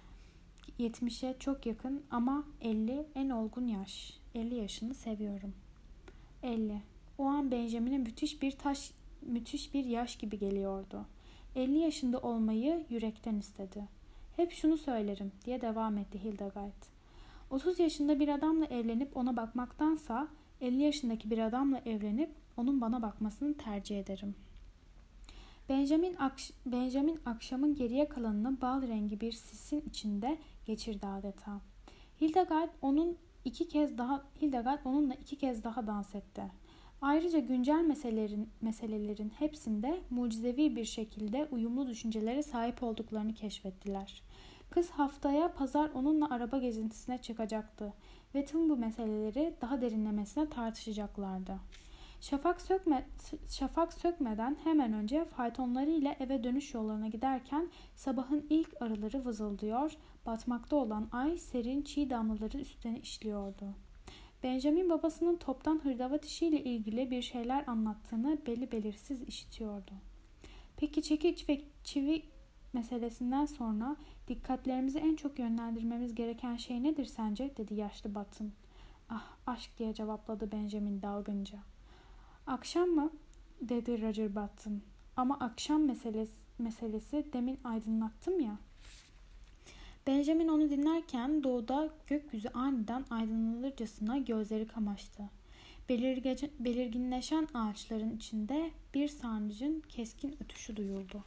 yetmişe çok yakın ama elli en olgun yaş. elli yaşını seviyorum. elli. O an Benjamin'e müthiş bir taş, müthiş bir yaş gibi geliyordu. elli yaşında olmayı yürekten istedi. Hep şunu söylerim, diye devam etti Hildegard. otuz yaşında bir adamla evlenip ona bakmaktansa elli yaşındaki bir adamla evlenip onun bana bakmasını tercih ederim. Benjamin, akş- Benjamin akşamın geriye kalanını bal rengi bir sisin içinde geçirdi adeta. Hildegard onun iki kez daha Hildegard onunla iki kez daha dans etti. Ayrıca güncel meselelerin, meselelerin hepsinde mucizevi bir şekilde uyumlu düşüncelere sahip olduklarını keşfettiler. Kız haftaya pazar onunla araba gezintisine çıkacaktı ve tüm bu meseleleri daha derinlemesine tartışacaklardı. Şafak, sökme, şafak sökmeden hemen önce faytonlarıyla eve dönüş yollarına giderken sabahın ilk arıları vızıldıyor, batmakta olan ay serin çiğ damlaları üstüne işliyordu. Benjamin babasının toptan hırdavat işiyle ilgili bir şeyler anlattığını belli belirsiz işitiyordu. Peki çekiç ve çivi meselesinden sonra dikkatlerimizi en çok yönlendirmemiz gereken şey nedir sence? Dedi yaşlı Batın. Ah, aşk, diye cevapladı Benjamin dalgınca. Akşam mı? Dedi Roger Batın. Ama akşam meselesi, meselesi demin aydınlattım ya. Benjamin onu dinlerken doğuda gökyüzü aniden aydınlanırcasına gözleri kamaştı. Belirge, belirginleşen ağaçların içinde bir sarnıcın keskin ötüşü duyuldu.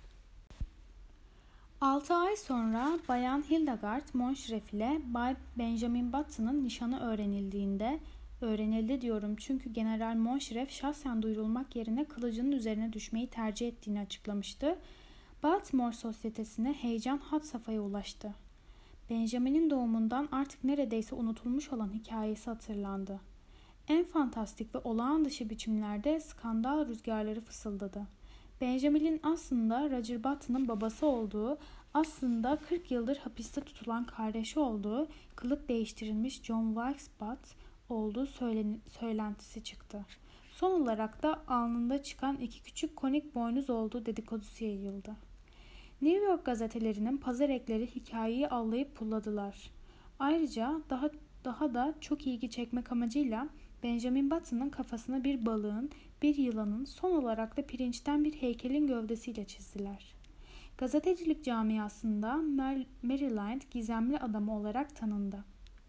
Altı ay sonra Bayan Hildegard Monşref ile Bay Benjamin Batten'ın nişanı öğrenildiğinde, öğrenildi diyorum çünkü General Monşref şahsen duyurulmak yerine kılıcının üzerine düşmeyi tercih ettiğini açıklamıştı. Baltimore sosyetesine heyecan had safhaya ulaştı. Benjamin'in doğumundan artık neredeyse unutulmuş olan hikayesi hatırlandı. En fantastik ve olağan dışı biçimlerde skandal rüzgarları fısıldadı. Benjamin'in aslında Roger Batten'ın babası olduğu, aslında kırk yıldır hapiste tutulan kardeşi olduğu, kılık değiştirilmiş John Wilkes Booth olduğu söylen- söylentisi çıktı. Son olarak da alnında çıkan iki küçük konik boynuz olduğu dedikodusu yayıldı. New York gazetelerinin pazar ekleri hikayeyi allayıp pulladılar. Ayrıca daha daha da çok ilgi çekmek amacıyla Benjamin Batten'ın kafasına bir balığın, bir yılanın, son olarak da pirinçten bir heykelin gövdesiyle çizdiler. Gazetecilik camiasında Maryland gizemli adamı olarak tanındı.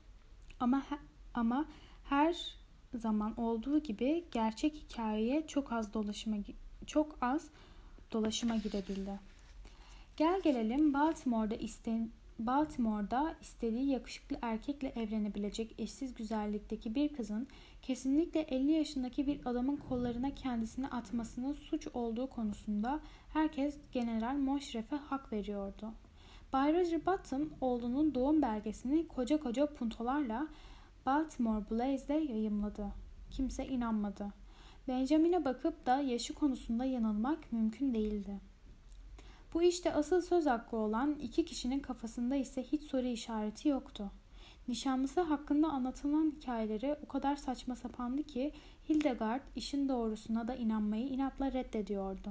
Ama ama her zaman olduğu gibi gerçek hikayeye çok az dolaşıma çok az dolaşıma girebildi. Gel gelelim Baltimore'da isten Baltimore'da istediği yakışıklı erkekle evlenebilecek eşsiz güzellikteki bir kızın kesinlikle elli yaşındaki bir adamın kollarına kendisini atmasının suç olduğu konusunda herkes General Monşref'e hak veriyordu. Bay Roger Button oğlunun doğum belgesini koca koca puntolarla Baltimore Blaze'de yayımladı. Kimse inanmadı. Benjamin'e bakıp da yaşı konusunda yanılmak mümkün değildi. Bu işte asıl söz hakkı olan iki kişinin kafasında ise hiç soru işareti yoktu. Nişanlısı hakkında anlatılan hikayeleri o kadar saçma sapandı ki Hildegard işin doğrusuna da inanmayı inatla reddediyordu.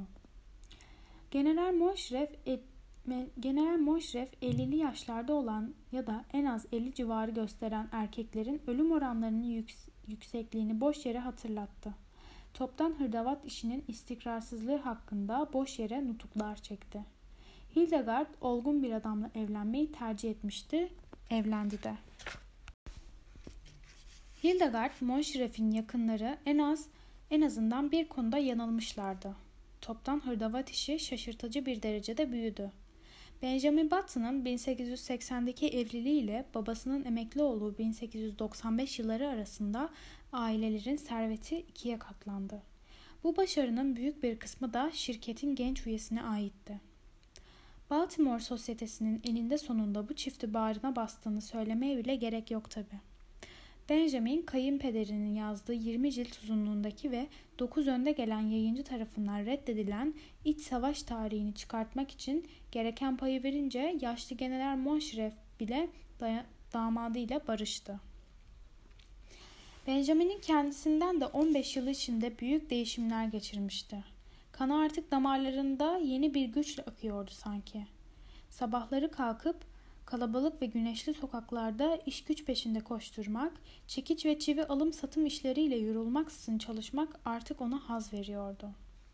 General Monşref, General Monşref ellili yaşlarda olan ya da en az elli civarı gösteren erkeklerin ölüm oranlarının yüks- yüksekliğini boş yere hatırlattı. Toptan hırdavat işinin istikrarsızlığı hakkında boş yere nutuklar çekti. Hildegard olgun bir adamla evlenmeyi tercih etmişti, evlendi de. Hildegard Monşref'in yakınları en az en azından bir konuda yanılmışlardı. toptan hırdavat işi şaşırtıcı bir derecede büyüdü. Benjamin Button'ın bin sekiz yüz seksendeki evliliğiyle babasının emekli olduğu bin sekiz yüz doksan beş yılları arasında ailelerin serveti ikiye katlandı. Bu başarının büyük bir kısmı da şirketin genç üyesine aitti. Baltimore sosyetesinin eninde sonunda bu çifti bağrına bastığını söylemeye bile gerek yok tabi. Benjamin, kayınpederinin yazdığı yirmi cilt uzunluğundaki ve dokuz önde gelen yayıncı tarafından reddedilen İç Savaş tarihini çıkartmak için gereken payı verince yaşlı General Monschreff bile damadıyla barıştı. Benjamin'in kendisinden de on beş yıl içinde büyük değişimler geçirmişti. Kanı artık damarlarında yeni bir güçle akıyordu sanki. Sabahları kalkıp kalabalık ve güneşli sokaklarda iş güç peşinde koşturmak, çekiç ve çivi alım satım işleriyle yorulmaksızın çalışmak artık ona haz veriyordu.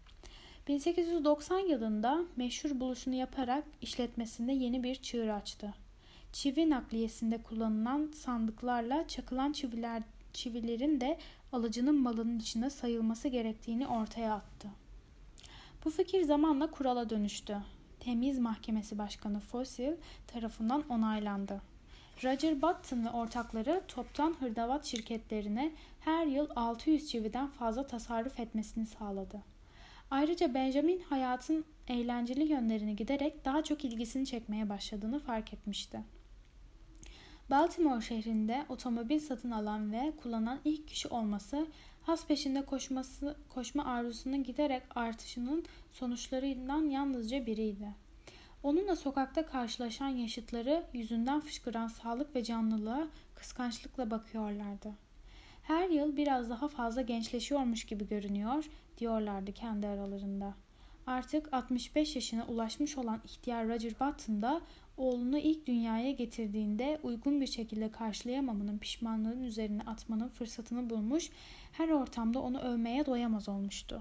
bin sekiz yüz doksan yılında meşhur buluşunu yaparak işletmesinde yeni bir çığır açtı. Çivi nakliyesinde kullanılan sandıklarla çakılan çiviler, çivilerin de alıcının malının içinde sayılması gerektiğini ortaya attı. Bu fikir zamanla kurala dönüştü. Temiz Mahkemesi Başkanı Fossil tarafından onaylandı. Roger Button ve ortakları toptan hırdavat şirketlerine her yıl altı yüz çividen fazla tasarruf etmesini sağladı. Ayrıca Benjamin hayatın eğlenceli yönlerini giderek daha çok ilgisini çekmeye başladığını fark etmişti. Baltimore şehrinde otomobil satın alan ve kullanan ilk kişi olması, has peşinde koşması, koşma arzusunun giderek artışının sonuçlarından yalnızca biriydi. Onunla sokakta karşılaşan yaşıtları yüzünden fışkıran sağlık ve canlılığa kıskançlıkla bakıyorlardı. Her yıl biraz daha fazla gençleşiyormuş gibi görünüyor, diyorlardı kendi aralarında. Artık altmış beş yaşına ulaşmış olan ihtiyar Roger Button da oğlunu ilk dünyaya getirdiğinde uygun bir şekilde karşılayamamanın pişmanlığının üzerine atmanın fırsatını bulmuş, her ortamda onu övmeye doyamaz olmuştu.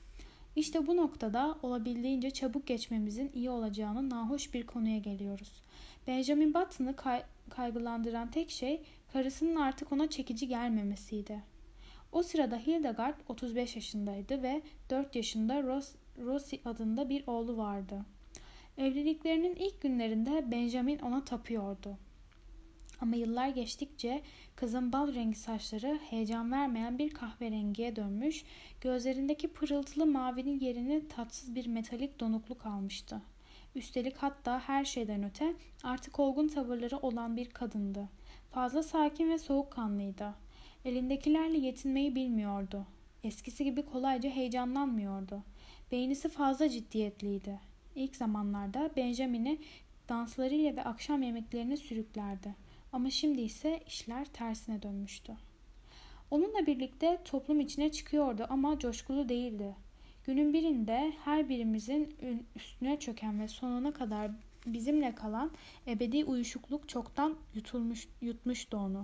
İşte bu noktada olabildiğince çabuk geçmemizin iyi olacağını nahoş bir konuya geliyoruz. Benjamin Button'ı kay- kaygılandıran tek şey karısının artık ona çekici gelmemesiydi. O sırada Hildegard otuz beş yaşındaydı ve dört yaşında Ros- Rosie adında bir oğlu vardı. Evliliklerinin ilk günlerinde Benjamin ona tapıyordu. Ama yıllar geçtikçe kızın bal rengi saçları heyecan vermeyen bir kahverengiye dönmüş, gözlerindeki pırıltılı mavinin yerini tatsız bir metalik donukluk almıştı. Üstelik hatta her şeyden öte artık olgun tavırları olan bir kadındı. Fazla sakin ve soğukkanlıydı. Elindekilerle yetinmeyi bilmiyordu. Eskisi gibi kolayca heyecanlanmıyordu. Beynisi fazla ciddiyetliydi. İlk zamanlarda Benjamin'i danslarıyla ve akşam yemeklerine sürüklerdi. Ama şimdi ise işler tersine dönmüştü. Onunla birlikte toplum içine çıkıyordu ama coşkulu değildi. Günün birinde her birimizin üstüne çöken ve sonuna kadar bizimle kalan ebedi uyuşukluk çoktan yutulmuş, yutmuştu onu.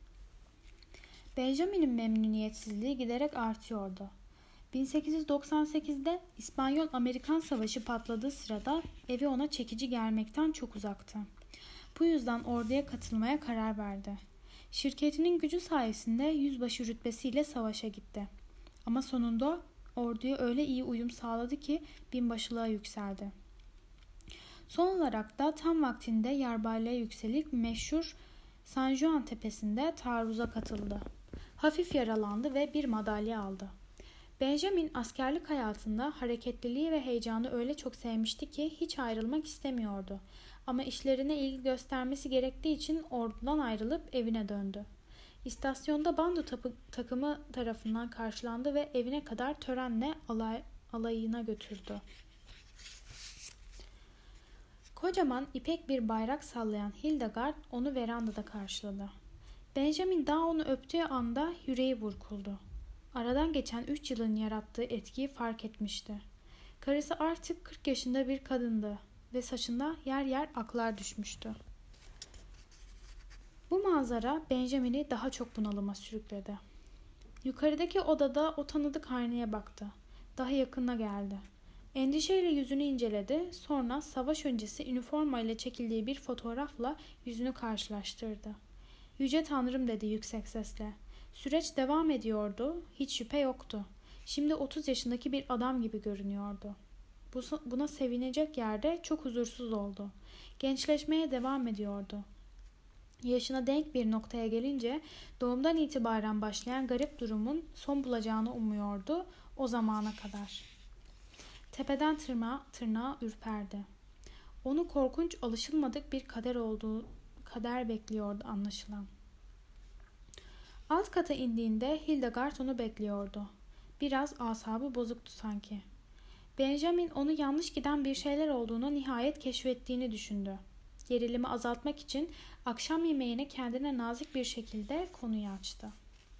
Benjamin'in memnuniyetsizliği giderek artıyordu. bin sekiz yüz doksan sekizde İspanyol-Amerikan Savaşı patladığı sırada evi ona çekici gelmekten çok uzaktı. Bu yüzden orduya katılmaya karar verdi. Şirketinin gücü sayesinde yüzbaşı rütbesiyle savaşa gitti. Ama sonunda orduya öyle iyi uyum sağladı ki binbaşılığa yükseldi. Son olarak da tam vaktinde yarbaylığa yükselip meşhur San Juan tepesinde taarruza katıldı. Hafif yaralandı ve bir madalya aldı. Benjamin askerlik hayatında hareketliliği ve heyecanı öyle çok sevmişti ki hiç ayrılmak istemiyordu. Ama işlerine ilgi göstermesi gerektiği için ordudan ayrılıp evine döndü. İstasyonda bando tapı, takımı tarafından karşılandı ve evine kadar törenle alay, alayına götürdü. Kocaman ipek bir bayrak sallayan Hildegard onu verandada karşıladı. Benjamin daha onu öptüğü anda yüreği burkuldu. Aradan geçen üç yılın yarattığı etkiyi fark etmişti. Karısı artık kırk yaşında bir kadındı ve saçında yer yer aklar düşmüştü. Bu manzara Benjamin'i daha çok bunalıma sürükledi. Yukarıdaki odada o tanıdık hayneye baktı. Daha yakınına geldi. Endişeyle yüzünü inceledi, sonra savaş öncesi üniforma ile çekildiği bir fotoğrafla yüzünü karşılaştırdı. "Yüce Tanrım," dedi yüksek sesle. Süreç devam ediyordu, hiç şüphe yoktu. Şimdi otuz yaşındaki bir adam gibi görünüyordu. Buna sevinecek yerde çok huzursuz oldu. Gençleşmeye devam ediyordu. Yaşına denk bir noktaya gelince doğumdan itibaren başlayan garip durumun son bulacağını umuyordu o zamana kadar. Tepeden tırnağa, tırnağa ürperdi. Onu korkunç, alışılmadık bir kader olduğu kader bekliyordu anlaşılan. Alt kata indiğinde Hildegard onu bekliyordu. Biraz asabı bozuktu sanki. Benjamin onu yanlış giden bir şeyler olduğunu nihayet keşfettiğini düşündü. Gerilimi azaltmak için akşam yemeğine kendine nazik bir şekilde konuyu açtı.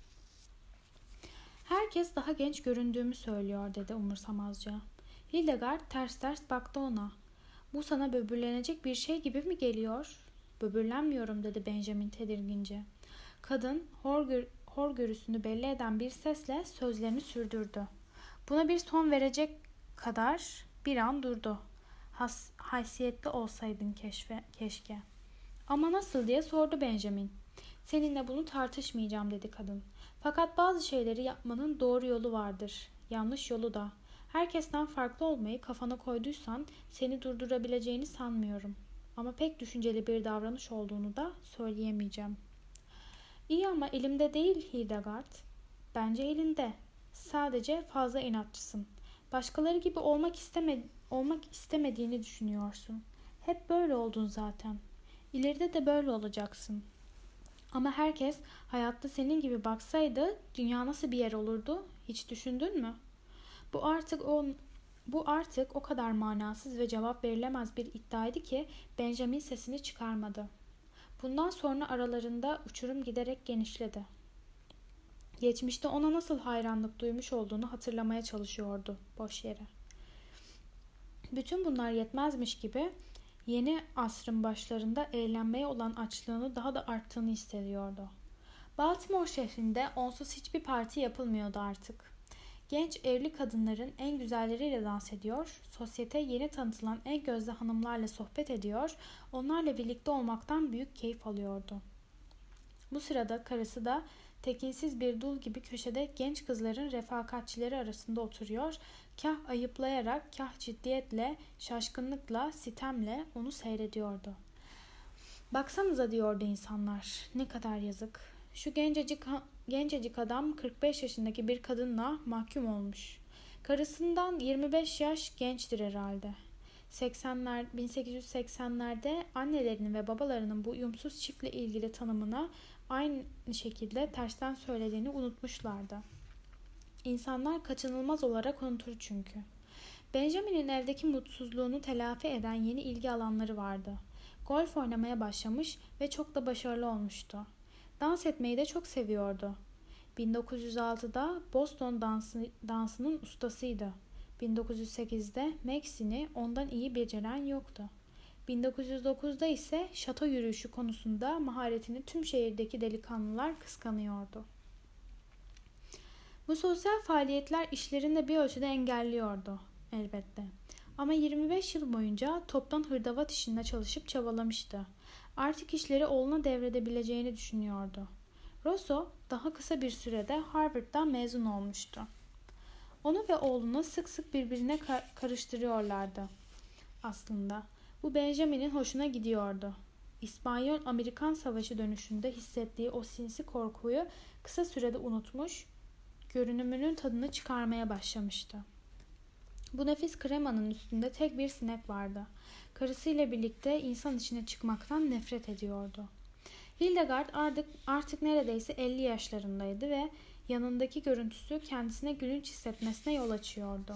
Herkes daha genç göründüğümü söylüyor dedi umursamazca. Hildegard ters ters baktı ona. Bu sana böbürlenecek bir şey gibi mi geliyor? Böbürlenmiyorum dedi Benjamin tedirgince. Kadın hor, hor görüsünü belli eden bir sesle sözlerini sürdürdü. Buna bir son verecek kadar bir an durdu. Has, haysiyetli olsaydın keşfe, keşke. Ama nasıl diye sordu Benjamin. Seninle bunu tartışmayacağım dedi kadın. Fakat bazı şeyleri yapmanın doğru yolu vardır. Yanlış yolu da. Herkesten farklı olmayı kafana koyduysan seni durdurabileceğini sanmıyorum. Ama pek düşünceli bir davranış olduğunu da söyleyemeyeceğim. İyi ama elimde değil Hildegard. Bence elinde. Sadece fazla inatçısın. Başkaları gibi olmak isteme, olmak istemediğini düşünüyorsun. Hep böyle oldun zaten. İleride de böyle olacaksın. Ama herkes hayatta senin gibi baksaydı dünya nasıl bir yer olurdu? Hiç düşündün mü? Bu artık o bu artık o kadar manasız ve cevap verilemez bir iddiaydı ki Benjamin sesini çıkarmadı. Bundan sonra aralarında uçurum giderek genişledi. Geçmişte ona nasıl hayranlık duymuş olduğunu hatırlamaya çalışıyordu boş yere. Bütün bunlar yetmezmiş gibi yeni asrın başlarında eğlenmeye olan açlığını daha da arttığını hissediyordu. Baltimore şehrinde onsuz hiçbir parti yapılmıyordu artık. Genç evli kadınların en güzelleriyle dans ediyor, sosyete yeni tanıtılan en gözde hanımlarla sohbet ediyor, onlarla birlikte olmaktan büyük keyif alıyordu. Bu sırada karısı da tekinsiz bir dul gibi köşede genç kızların refakatçileri arasında oturuyor, kah ayıplayarak, kah ciddiyetle, şaşkınlıkla, sitemle onu seyrediyordu. Baksanıza diyordu insanlar, ne kadar yazık. Şu gencecik, gencecik adam kırk beş yaşındaki bir kadınla mahkum olmuş. Karısından yirmi beş yaş gençtir herhalde. seksenler, bin sekiz yüz seksenlerde annelerinin ve babalarının bu uyumsuz çiftle ilgili tanımına aynı şekilde tersten söylediğini unutmuşlardı. İnsanlar kaçınılmaz olarak unutur çünkü. Benjamin'in evdeki mutsuzluğunu telafi eden yeni ilgi alanları vardı. Golf oynamaya başlamış ve çok da başarılı olmuştu. Dans etmeyi de çok seviyordu. bin dokuz yüz altıda Boston dansı, dansının ustasıydı. bin dokuz yüz sekizde Maxine ondan iyi beceren yoktu. bin dokuz yüz dokuzda ise şato yürüyüşü konusunda maharetini tüm şehirdeki delikanlılar kıskanıyordu. Bu sosyal faaliyetler işlerini bir ölçüde engelliyordu elbette. Ama yirmi beş yıl boyunca toptan hırdavat işinde çalışıp çabalamıştı. Artık işleri oğluna devredebileceğini düşünüyordu. Rosso daha kısa bir sürede Harvard'dan mezun olmuştu. Onu ve oğlunu sık sık birbirine karıştırıyorlardı aslında. Bu Benjamin'in hoşuna gidiyordu. İspanyol-Amerikan Savaşı dönüşünde hissettiği o sinsi korkuyu kısa sürede unutmuş, görünümünün tadını çıkarmaya başlamıştı. Bu nefis kremanın üstünde tek bir sinek vardı. Karısıyla birlikte insan içine çıkmaktan nefret ediyordu. Hildegard artık, artık neredeyse elli yaşlarındaydı ve yanındaki görüntüsü kendisine gülünç hissetmesine yol açıyordu.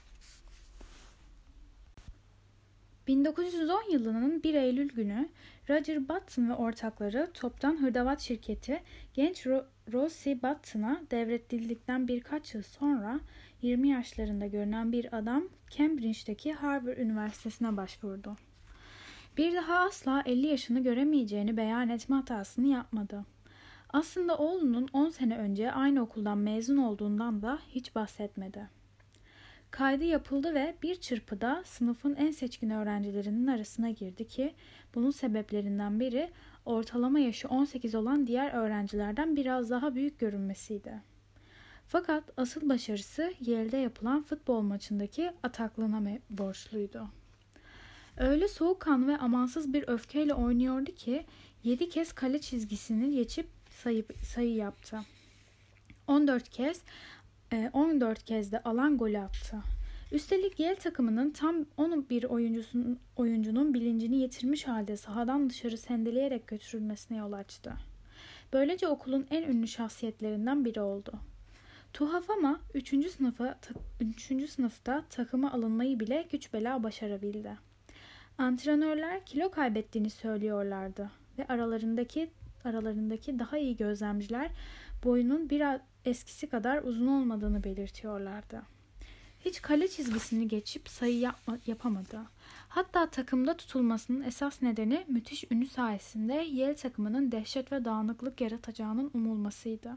bin dokuz yüz on yılının bir Eylül günü Roger Button ve ortakları toptan hırdavat şirketi genç Ro- Rosie Button'a devredildikten birkaç yıl sonra yirmi yaşlarında görünen bir adam Cambridge'deki Harvard Üniversitesi'ne başvurdu. Bir daha asla elli yaşını göremeyeceğini beyan etme hatasını yapmadı. Aslında oğlunun on sene önce aynı okuldan mezun olduğundan da hiç bahsetmedi. Kaydı yapıldı ve bir çırpıda sınıfın en seçkin öğrencilerinin arasına girdi ki bunun sebeplerinden biri ortalama yaşı on sekiz olan diğer öğrencilerden biraz daha büyük görünmesiydi. Fakat asıl başarısı Yale'de yapılan futbol maçındaki ataklığına borçluydu. Öyle soğukkanlı ve amansız bir öfkeyle oynuyordu ki yedi kez kale çizgisini geçip sayı, sayı yaptı. on dört kez on dört kez de alan golü attı. Üstelik Yale takımının tam on bir oyuncusunun, oyuncunun bilincini yitirmiş halde sahadan dışarı sendeleyerek götürülmesine yol açtı. Böylece okulun en ünlü şahsiyetlerinden biri oldu. Tuhaf ama üçüncü sınıfa üçüncü sınıfta takıma alınmayı bile güç bela başarabildi. Antrenörler kilo kaybettiğini söylüyorlardı ve aralarındaki aralarındaki daha iyi gözlemciler boyunun biraz eskisi kadar uzun olmadığını belirtiyorlardı. Hiç kale çizgisini geçip sayı yapma, yapamadı. Hatta takımda tutulmasının esas nedeni müthiş ünü sayesinde Yale takımının dehşet ve dağınıklık yaratacağının umulmasıydı.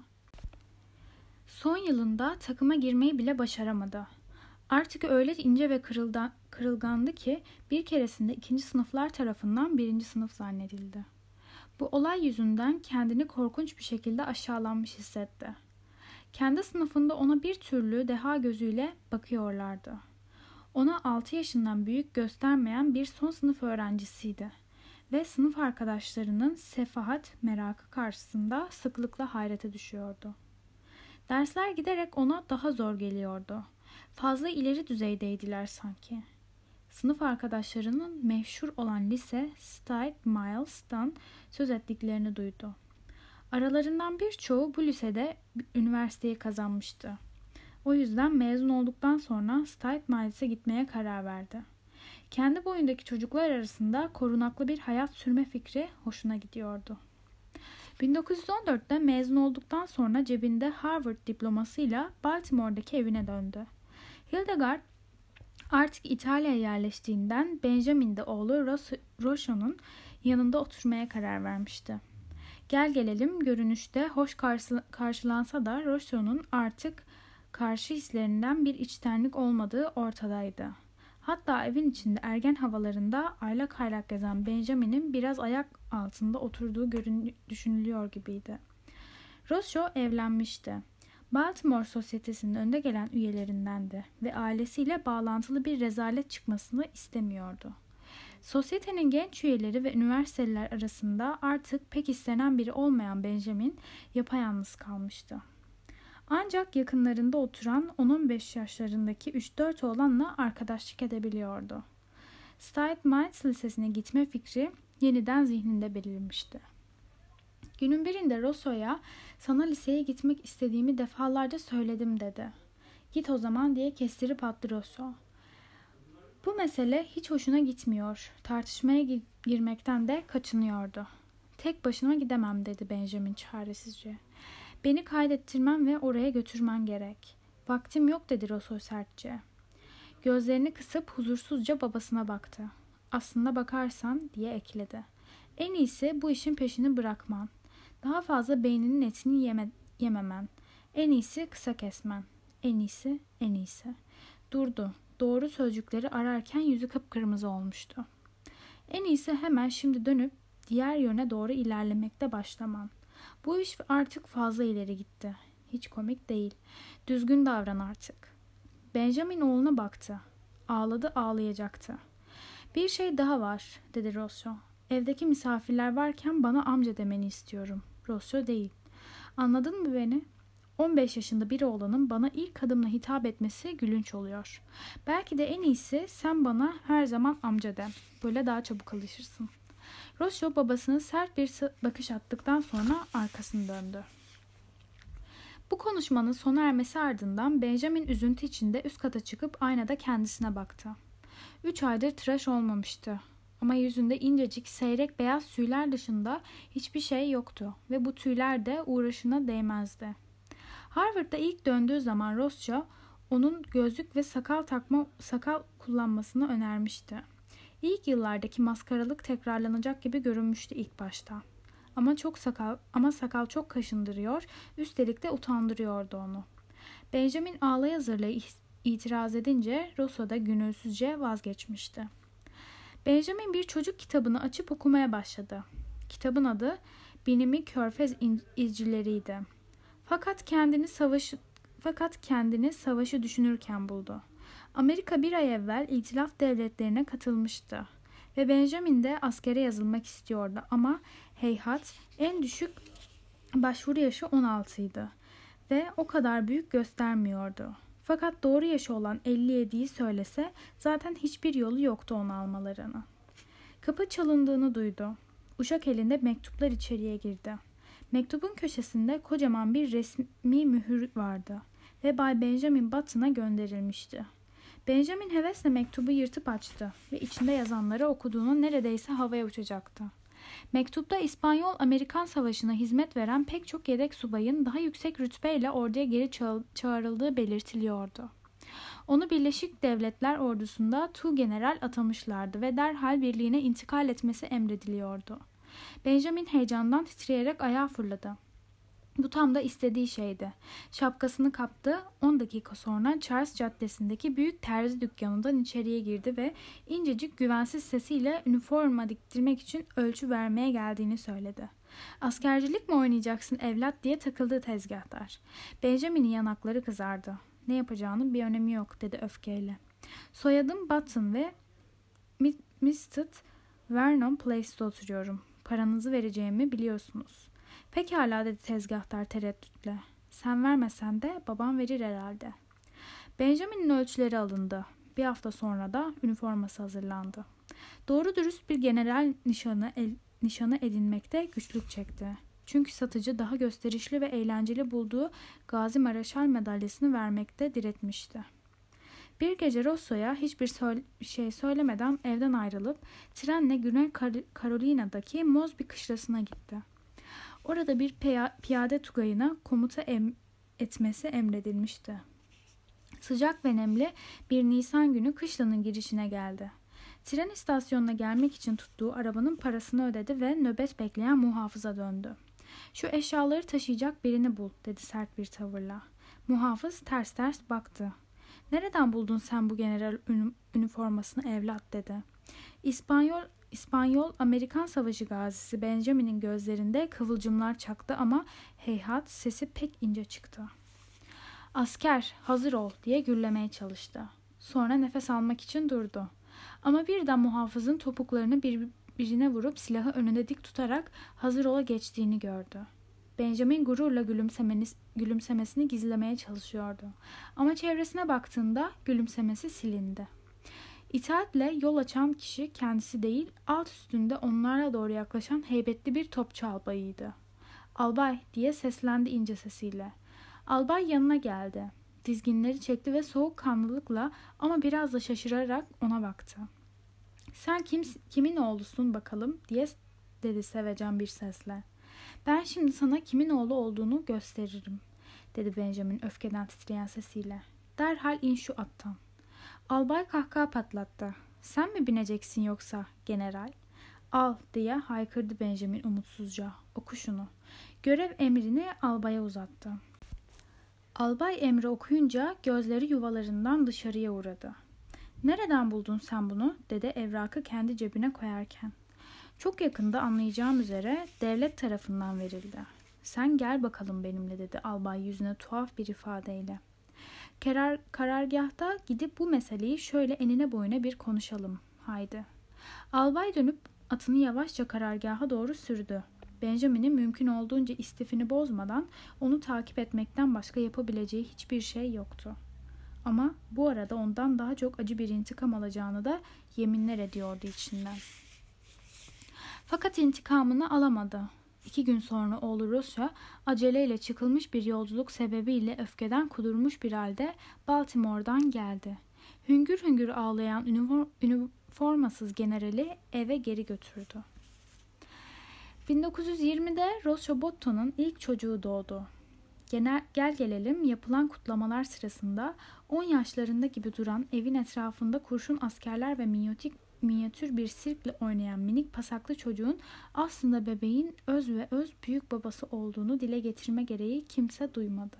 Son yılında takıma girmeyi bile başaramadı. Artık öyle ince ve kırıldan, kırılgandı ki bir keresinde ikinci sınıflar tarafından birinci sınıf zannedildi. Bu olay yüzünden kendini korkunç bir şekilde aşağılanmış hissetti. Kendi sınıfında ona bir türlü deha gözüyle bakıyorlardı. Ona altı yaşından büyük göstermeyen bir son sınıf öğrencisiydi ve sınıf arkadaşlarının sefahat merakı karşısında sıklıkla hayrete düşüyordu. Dersler giderek ona daha zor geliyordu. Fazla ileri düzeydeydiler sanki. Sınıf arkadaşlarının meşhur olan lise Stuyt Mills'tan söz ettiklerini duydu. Aralarından birçoğu bu lisede üniversiteyi kazanmıştı. O yüzden mezun olduktan sonra Stuyt Mills'e gitmeye karar verdi. Kendi boyundaki çocuklar arasında korunaklı bir hayat sürme fikri hoşuna gidiyordu. bin dokuz yüz on dörtte mezun olduktan sonra cebinde Harvard diplomasıyla Baltimore'daki evine döndü. Hildegard artık İtalya'ya yerleştiğinden Benjamin de oğlu Rousseau'nun yanında oturmaya karar vermişti. Gel gelelim görünüşte hoş karşılansa da Rousseau'nun artık karşı hislerinden bir içtenlik olmadığı ortadaydı. Hatta evin içinde ergen havalarında aylak aylak gezen Benjamin'in biraz ayak altında oturduğu görün- düşünülüyor gibiydi. Rousseau evlenmişti. Baltimore Sosyetesi'nin önde gelen üyelerindendi ve ailesiyle bağlantılı bir rezalet çıkmasını istemiyordu. Sosyetenin genç üyeleri ve üniversiteliler arasında artık pek istenen biri olmayan Benjamin yapayalnız kalmıştı. Ancak yakınlarında oturan on on beş yaşlarındaki üç dört oğlanla arkadaşlık edebiliyordu. Stuyt Mills Lisesi'ne gitme fikri yeniden zihninde belirmişti. Günün birinde Rousseau'ya sana liseye gitmek istediğimi defalarca söyledim dedi. Git o zaman diye kestirip attı Rousseau. Bu mesele hiç hoşuna gitmiyor. Tartışmaya girmekten de kaçınıyordu. Tek başıma gidemem dedi Benjamin çaresizce. Beni kaydettirmen ve oraya götürmen gerek. Vaktim yok dedi Rousseau sertçe. Gözlerini kısıp huzursuzca babasına baktı. Aslında bakarsan diye ekledi. En iyisi bu işin peşini bırakman. Daha fazla beyninin etini yeme, yememen. En iyisi kısa kesmen. En iyisi, en iyisi. Durdu. Doğru sözcükleri ararken yüzü kıpkırmızı olmuştu. En iyisi hemen şimdi dönüp diğer yöne doğru ilerlemekte başlaman. Bu iş artık fazla ileri gitti. Hiç komik değil. Düzgün davran artık. Benjamin oğluna baktı. Ağladı, ağlayacaktı. Bir şey daha var dedi Rousseau. Evdeki misafirler varken bana amca demeni istiyorum. Rousseau değil. Anladın mı beni? on beş yaşında bir oğlanın bana ilk adımla hitap etmesi gülünç oluyor. Belki de en iyisi sen bana her zaman amca de. Böyle daha çabuk alışırsın. Rousseau babasına sert bir bakış attıktan sonra arkasını döndü. Bu konuşmanın sona ermesi ardından Benjamin üzüntü içinde üst kata çıkıp aynada kendisine baktı. Üç aydır tıraş olmamıştı. Ama yüzünde incecik, seyrek beyaz tüyler dışında hiçbir şey yoktu ve bu tüyler de uğraşına değmezdi. Harvard'da ilk döndüğü zaman Rousseau onun gözlük ve sakal takma sakal kullanmasını önermişti. İlk yıllardaki maskaralık tekrarlanacak gibi görünmüştü ilk başta. Ama çok sakal ama sakal çok kaşındırıyor, üstelik de utandırıyordu onu. Benjamin ağlaya zırlaya itiraz edince Rousseau da gönülsüzce vazgeçmişti. Benjamin bir çocuk kitabını açıp okumaya başladı. Kitabın adı Binimi Körfez İzcileriydi. Fakat kendini savaş fakat kendini savaşı düşünürken buldu. Amerika bir ay evvel İtilaf Devletleri'ne katılmıştı ve Benjamin de askere yazılmak istiyordu ama heyhat en düşük başvuru yaşı on altıydı ve o kadar büyük göstermiyordu. Fakat doğru yaşı olan elli yediyi söylese zaten hiçbir yolu yoktu onu almalarını. Kapı çalındığını duydu. Uşak elinde mektuplar içeriye girdi. Mektubun köşesinde kocaman bir resmi mühür vardı ve Bay Benjamin Button'a gönderilmişti. Benjamin hevesle mektubu yırtıp açtı ve içinde yazanları okuduğunu neredeyse havaya uçacaktı. Mektupta İspanyol-Amerikan Savaşı'na hizmet veren pek çok yedek subayın daha yüksek rütbeyle orduya geri çağrıldığı belirtiliyordu. Onu Birleşik Devletler ordusunda Tuğgeneral atamışlardı ve derhal birliğine intikal etmesi emrediliyordu. Benjamin heyecandan titreyerek ayağa fırladı. Bu tam da istediği şeydi. Şapkasını kaptı. on dakika sonra Charles Caddesi'ndeki büyük terzi dükkanından içeriye girdi ve incecik güvensiz sesiyle üniforma diktirmek için ölçü vermeye geldiğini söyledi. "Askercilik mi oynayacaksın evlat?" diye takıldı tezgahtar. Benjamin'in yanakları kızardı. "Ne yapacağının bir önemi yok," dedi öfkeyle. "Soyadım Button ve mister Vernon Place'te oturuyorum. Paranızı vereceğimi biliyorsunuz." "Pekala," dedi tezgahtar tereddütle. "Sen vermesen de babam verir herhalde." Benjamin'in ölçüleri alındı. Bir hafta sonra da üniforması hazırlandı. Doğru dürüst bir general nişanı, el, nişanı edinmekte güçlük çekti. Çünkü satıcı daha gösterişli ve eğlenceli bulduğu Gazi Maraşal madalyasını vermekte diretmişti. Bir gece Rosso'ya hiçbir söyle- şey söylemeden evden ayrılıp trenle Güney Kar- Carolina'daki Mosby kışlasına gitti. Orada bir piya- piyade tugayına komuta em- etmesi emredilmişti. Sıcak ve nemli bir Nisan günü kışlanın girişine geldi. Tren istasyonuna gelmek için tuttuğu arabanın parasını ödedi ve nöbet bekleyen muhafıza döndü. "Şu eşyaları taşıyacak birini bul," dedi sert bir tavırla. Muhafız ters ters baktı. "Nereden buldun sen bu general ünü- üniformasını evlat?" dedi. İspanyol İspanyol-Amerikan Savaşı gazisi Benjamin'in gözlerinde kıvılcımlar çaktı ama heyhat sesi pek ince çıktı. "Asker, hazır ol," diye gürlemeye çalıştı. Sonra nefes almak için durdu. Ama birden muhafızın topuklarını birbirine vurup silahı önünde dik tutarak hazır ola geçtiğini gördü. Benjamin gururla gülümsemesini gizlemeye çalışıyordu. Ama çevresine baktığında gülümsemesi silindi. İtaatle yol açan kişi kendisi değil, alt üstünde onlara doğru yaklaşan heybetli bir topçu albayıydı. "Albay," diye seslendi ince sesiyle. Albay yanına geldi. Dizginleri çekti ve soğukkanlılıkla ama biraz da şaşırarak ona baktı. "Sen kim, kimin oğlusun bakalım?" diye dedi sevecen bir sesle. "Ben şimdi sana kimin oğlu olduğunu gösteririm," dedi Benjamin öfkeden titreyen sesiyle. "Derhal in şu attan." Albay kahkaha patlattı. "Sen mi bineceksin yoksa general?" "Al," diye haykırdı Benjamin umutsuzca. "Oku şunu." Görev emrini albaya uzattı. Albay emri okuyunca gözleri yuvalarından dışarıya uğradı. "Nereden buldun sen bunu?" dedi evrakı kendi cebine koyarken. "Çok yakında anlayacağım üzere devlet tarafından verildi." "Sen gel bakalım benimle," dedi albay yüzüne tuhaf bir ifadeyle. Karar, karargahta gidip bu meseleyi şöyle enine boyuna bir konuşalım. Haydi. Albay dönüp atını yavaşça karargaha doğru sürdü. Benjamin'in mümkün olduğunca istifini bozmadan onu takip etmekten başka yapabileceği hiçbir şey yoktu. Ama bu arada ondan daha çok acı bir intikam alacağını da yeminler ediyordu içinden. Fakat intikamını alamadı. İki gün sonra oğlu Rusya aceleyle çıkılmış bir yolculuk sebebiyle öfkeden kudurmuş bir halde Baltimore'dan geldi. Hüngür hüngür ağlayan üniformasız generali eve geri götürdü. bin dokuz yüz yirmide Rossobotto'nun ilk çocuğu doğdu. Genel, gel gelelim yapılan kutlamalar sırasında on yaşlarında gibi duran evin etrafında kurşun askerler ve minyotik minyatür bir sirkle oynayan minik pasaklı çocuğun aslında bebeğin öz ve öz büyük babası olduğunu dile getirme gereği kimse duymadı.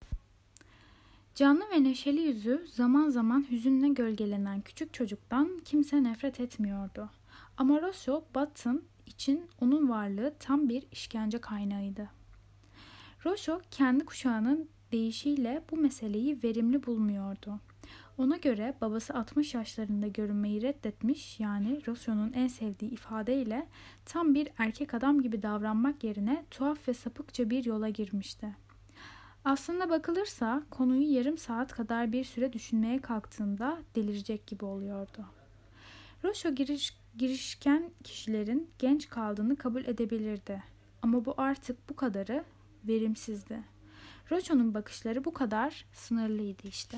Canlı ve neşeli yüzü zaman zaman hüzünle gölgelenen küçük çocuktan kimse nefret etmiyordu. Ama Rosso Button için onun varlığı tam bir işkence kaynağıydı. Rosso kendi kuşağının deyişiyle bu meseleyi verimli bulmuyordu. Ona göre babası altmış yaşlarında görünmeyi reddetmiş, yani Rossio'nun en sevdiği ifadeyle tam bir erkek adam gibi davranmak yerine tuhaf ve sapıkça bir yola girmişti. Aslında bakılırsa konuyu yarım saat kadar bir süre düşünmeye kalktığında delirecek gibi oluyordu. Rossio giriş, girişken kişilerin genç kaldığını kabul edebilirdi. Ama bu artık bu kadarı verimsizdi. Rossio'nun bakışları bu kadar sınırlıydı işte.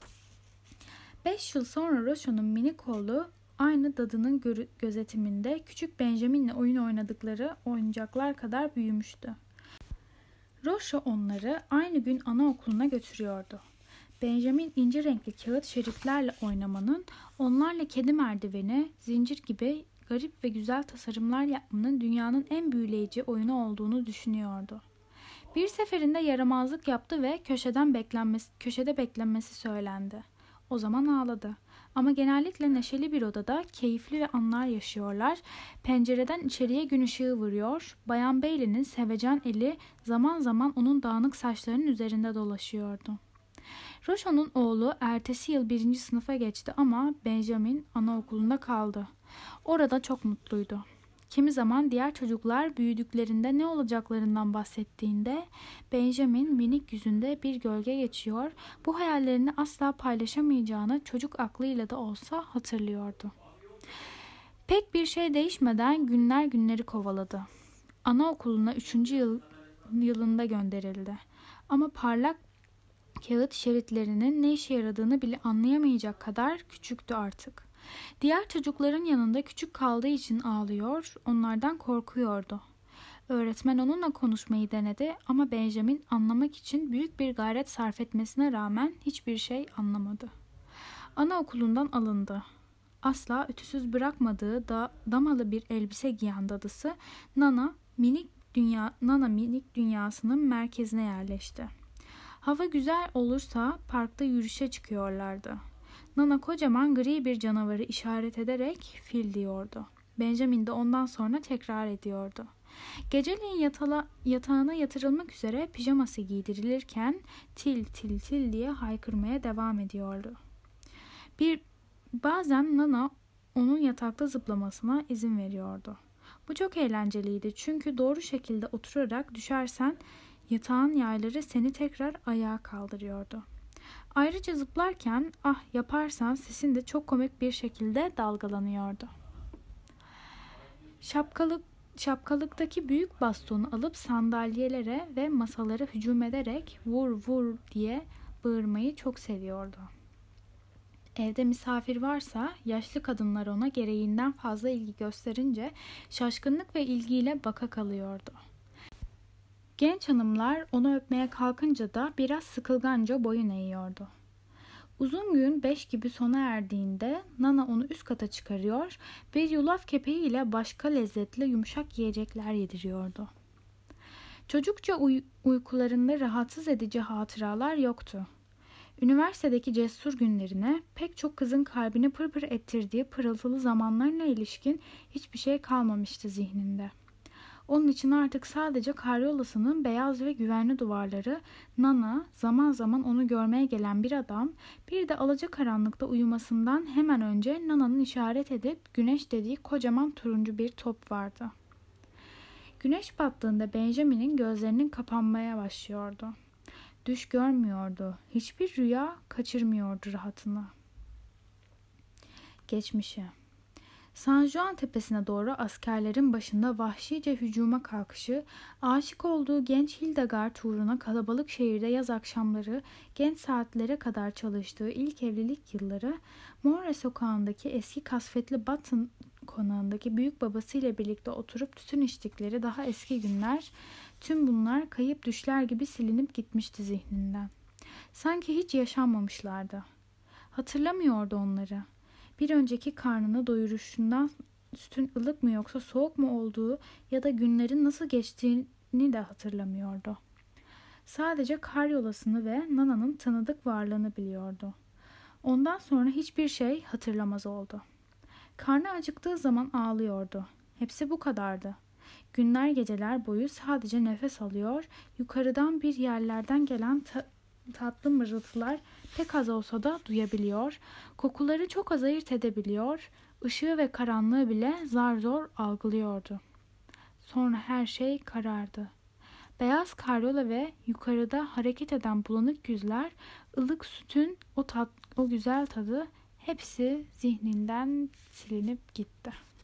Beş yıl sonra Rossio'nun minik oğlu aynı dadının gö- gözetiminde küçük Benjamin'le oyun oynadıkları oyuncaklar kadar büyümüştü. Rossio onları aynı gün anaokuluna götürüyordu. Benjamin ince renkli kağıt şeritlerle oynamanın, onlarla kedi merdiveni, zincir gibi garip ve güzel tasarımlar yapmanın dünyanın en büyüleyici oyunu olduğunu düşünüyordu. Bir seferinde yaramazlık yaptı ve köşeden beklenmesi, köşede beklenmesi söylendi. O zaman ağladı. Ama genellikle neşeli bir odada keyifli anlar yaşıyorlar. Pencereden içeriye gün ışığı vuruyor. Bayan Bailey'nin sevecen eli zaman zaman onun dağınık saçlarının üzerinde dolaşıyordu. Rossio'nun oğlu ertesi yıl birinci sınıfa geçti ama Benjamin anaokulunda kaldı. Orada çok mutluydu. Kimi zaman diğer çocuklar büyüdüklerinde ne olacaklarından bahsettiğinde Benjamin minik yüzünde bir gölge geçiyor, bu hayallerini asla paylaşamayacağını çocuk aklıyla da olsa hatırlıyordu. Pek bir şey değişmeden günler günleri kovaladı. Anaokuluna üçüncü yıl, yılında gönderildi. Ama parlak kağıt şeritlerinin ne işe yaradığını bile anlayamayacak kadar küçüktü artık. Diğer çocukların yanında küçük kaldığı için ağlıyor, onlardan korkuyordu. Öğretmen onunla konuşmayı denedi ama Benjamin anlamak için büyük bir gayret sarf etmesine rağmen hiçbir şey anlamadı. Anaokulundan alındı. Asla ütüsüz bırakmadığı da damalı bir elbise giyen dadısı Nana minik dünya Nana minik dünyasının merkezine yerleşti. Hava güzel olursa parkta yürüyüşe çıkıyorlardı. Nana kocaman gri bir canavarı işaret ederek fil diyordu. Benjamin de ondan sonra tekrar ediyordu. Geceleyin yatala, yatağına yatırılmak üzere pijaması giydirilirken til til til diye haykırmaya devam ediyordu. Bir bazen Nana onun yatakta zıplamasına izin veriyordu. Bu çok eğlenceliydi çünkü doğru şekilde oturarak düşersen yatağın yayları seni tekrar ayağa kaldırıyordu. Ayrıca zıplarken ah yaparsan sesin de çok komik bir şekilde dalgalanıyordu. Şapkalık, şapkalıktaki büyük bastonu alıp sandalyelere ve masalara hücum ederek vur vur diye bağırmayı çok seviyordu. Evde misafir varsa yaşlı kadınlar ona gereğinden fazla ilgi gösterince şaşkınlık ve ilgiyle baka kalıyordu. Genç hanımlar onu öpmeye kalkınca da biraz sıkılganca boyun eğiyordu. Uzun gün beş gibi sona erdiğinde Nana onu üst kata çıkarıyor, bir yulaf kepeği ile başka lezzetli yumuşak yiyecekler yediriyordu. Çocukça uy- uykularında rahatsız edici hatıralar yoktu. Üniversitedeki cesur günlerine pek çok kızın kalbini pırpır ettirdiği pırıltılı zamanlarına ilişkin hiçbir şey kalmamıştı zihninde. Onun için artık sadece karyolasının beyaz ve güvenli duvarları, Nana, zaman zaman onu görmeye gelen bir adam, bir de alacakaranlıkta uyumasından hemen önce Nana'nın işaret edip güneş dediği kocaman turuncu bir top vardı. Güneş battığında Benjamin'in gözlerinin kapanmaya başlıyordu. Düş görmüyordu, hiçbir rüya kaçırmıyordu rahatını. Geçmişi. San Juan tepesine doğru askerlerin başında vahşice hücuma kalkışı, aşık olduğu genç Hildegard uğruna kalabalık şehirde yaz akşamları genç saatlere kadar çalıştığı ilk evlilik yılları, More sokağındaki eski kasvetli Button konağındaki büyük babasıyla birlikte oturup tütün içtikleri daha eski günler, tüm bunlar kayıp düşler gibi silinip gitmişti zihninden. Sanki hiç yaşanmamışlardı. Hatırlamıyordu onları. Bir önceki karnını doyuruşundan sütün ılık mı yoksa soğuk mu olduğu ya da günlerin nasıl geçtiğini de hatırlamıyordu. Sadece karyolasını ve Nana'nın tanıdık varlığını biliyordu. Ondan sonra hiçbir şey hatırlamaz oldu. Karnı acıktığı zaman ağlıyordu. Hepsi bu kadardı. Günler geceler boyu sadece nefes alıyor, yukarıdan bir yerlerden gelen ta- tatlı mırıltılar pek az olsa da duyabiliyor, kokuları çok az ayırt edebiliyor, ışığı ve karanlığı bile zar zor algılıyordu. Sonra her şey karardı. Beyaz karyola ve yukarıda hareket eden bulanık yüzler, ılık sütün o, tat, o güzel tadı hepsi zihninden silinip gitti.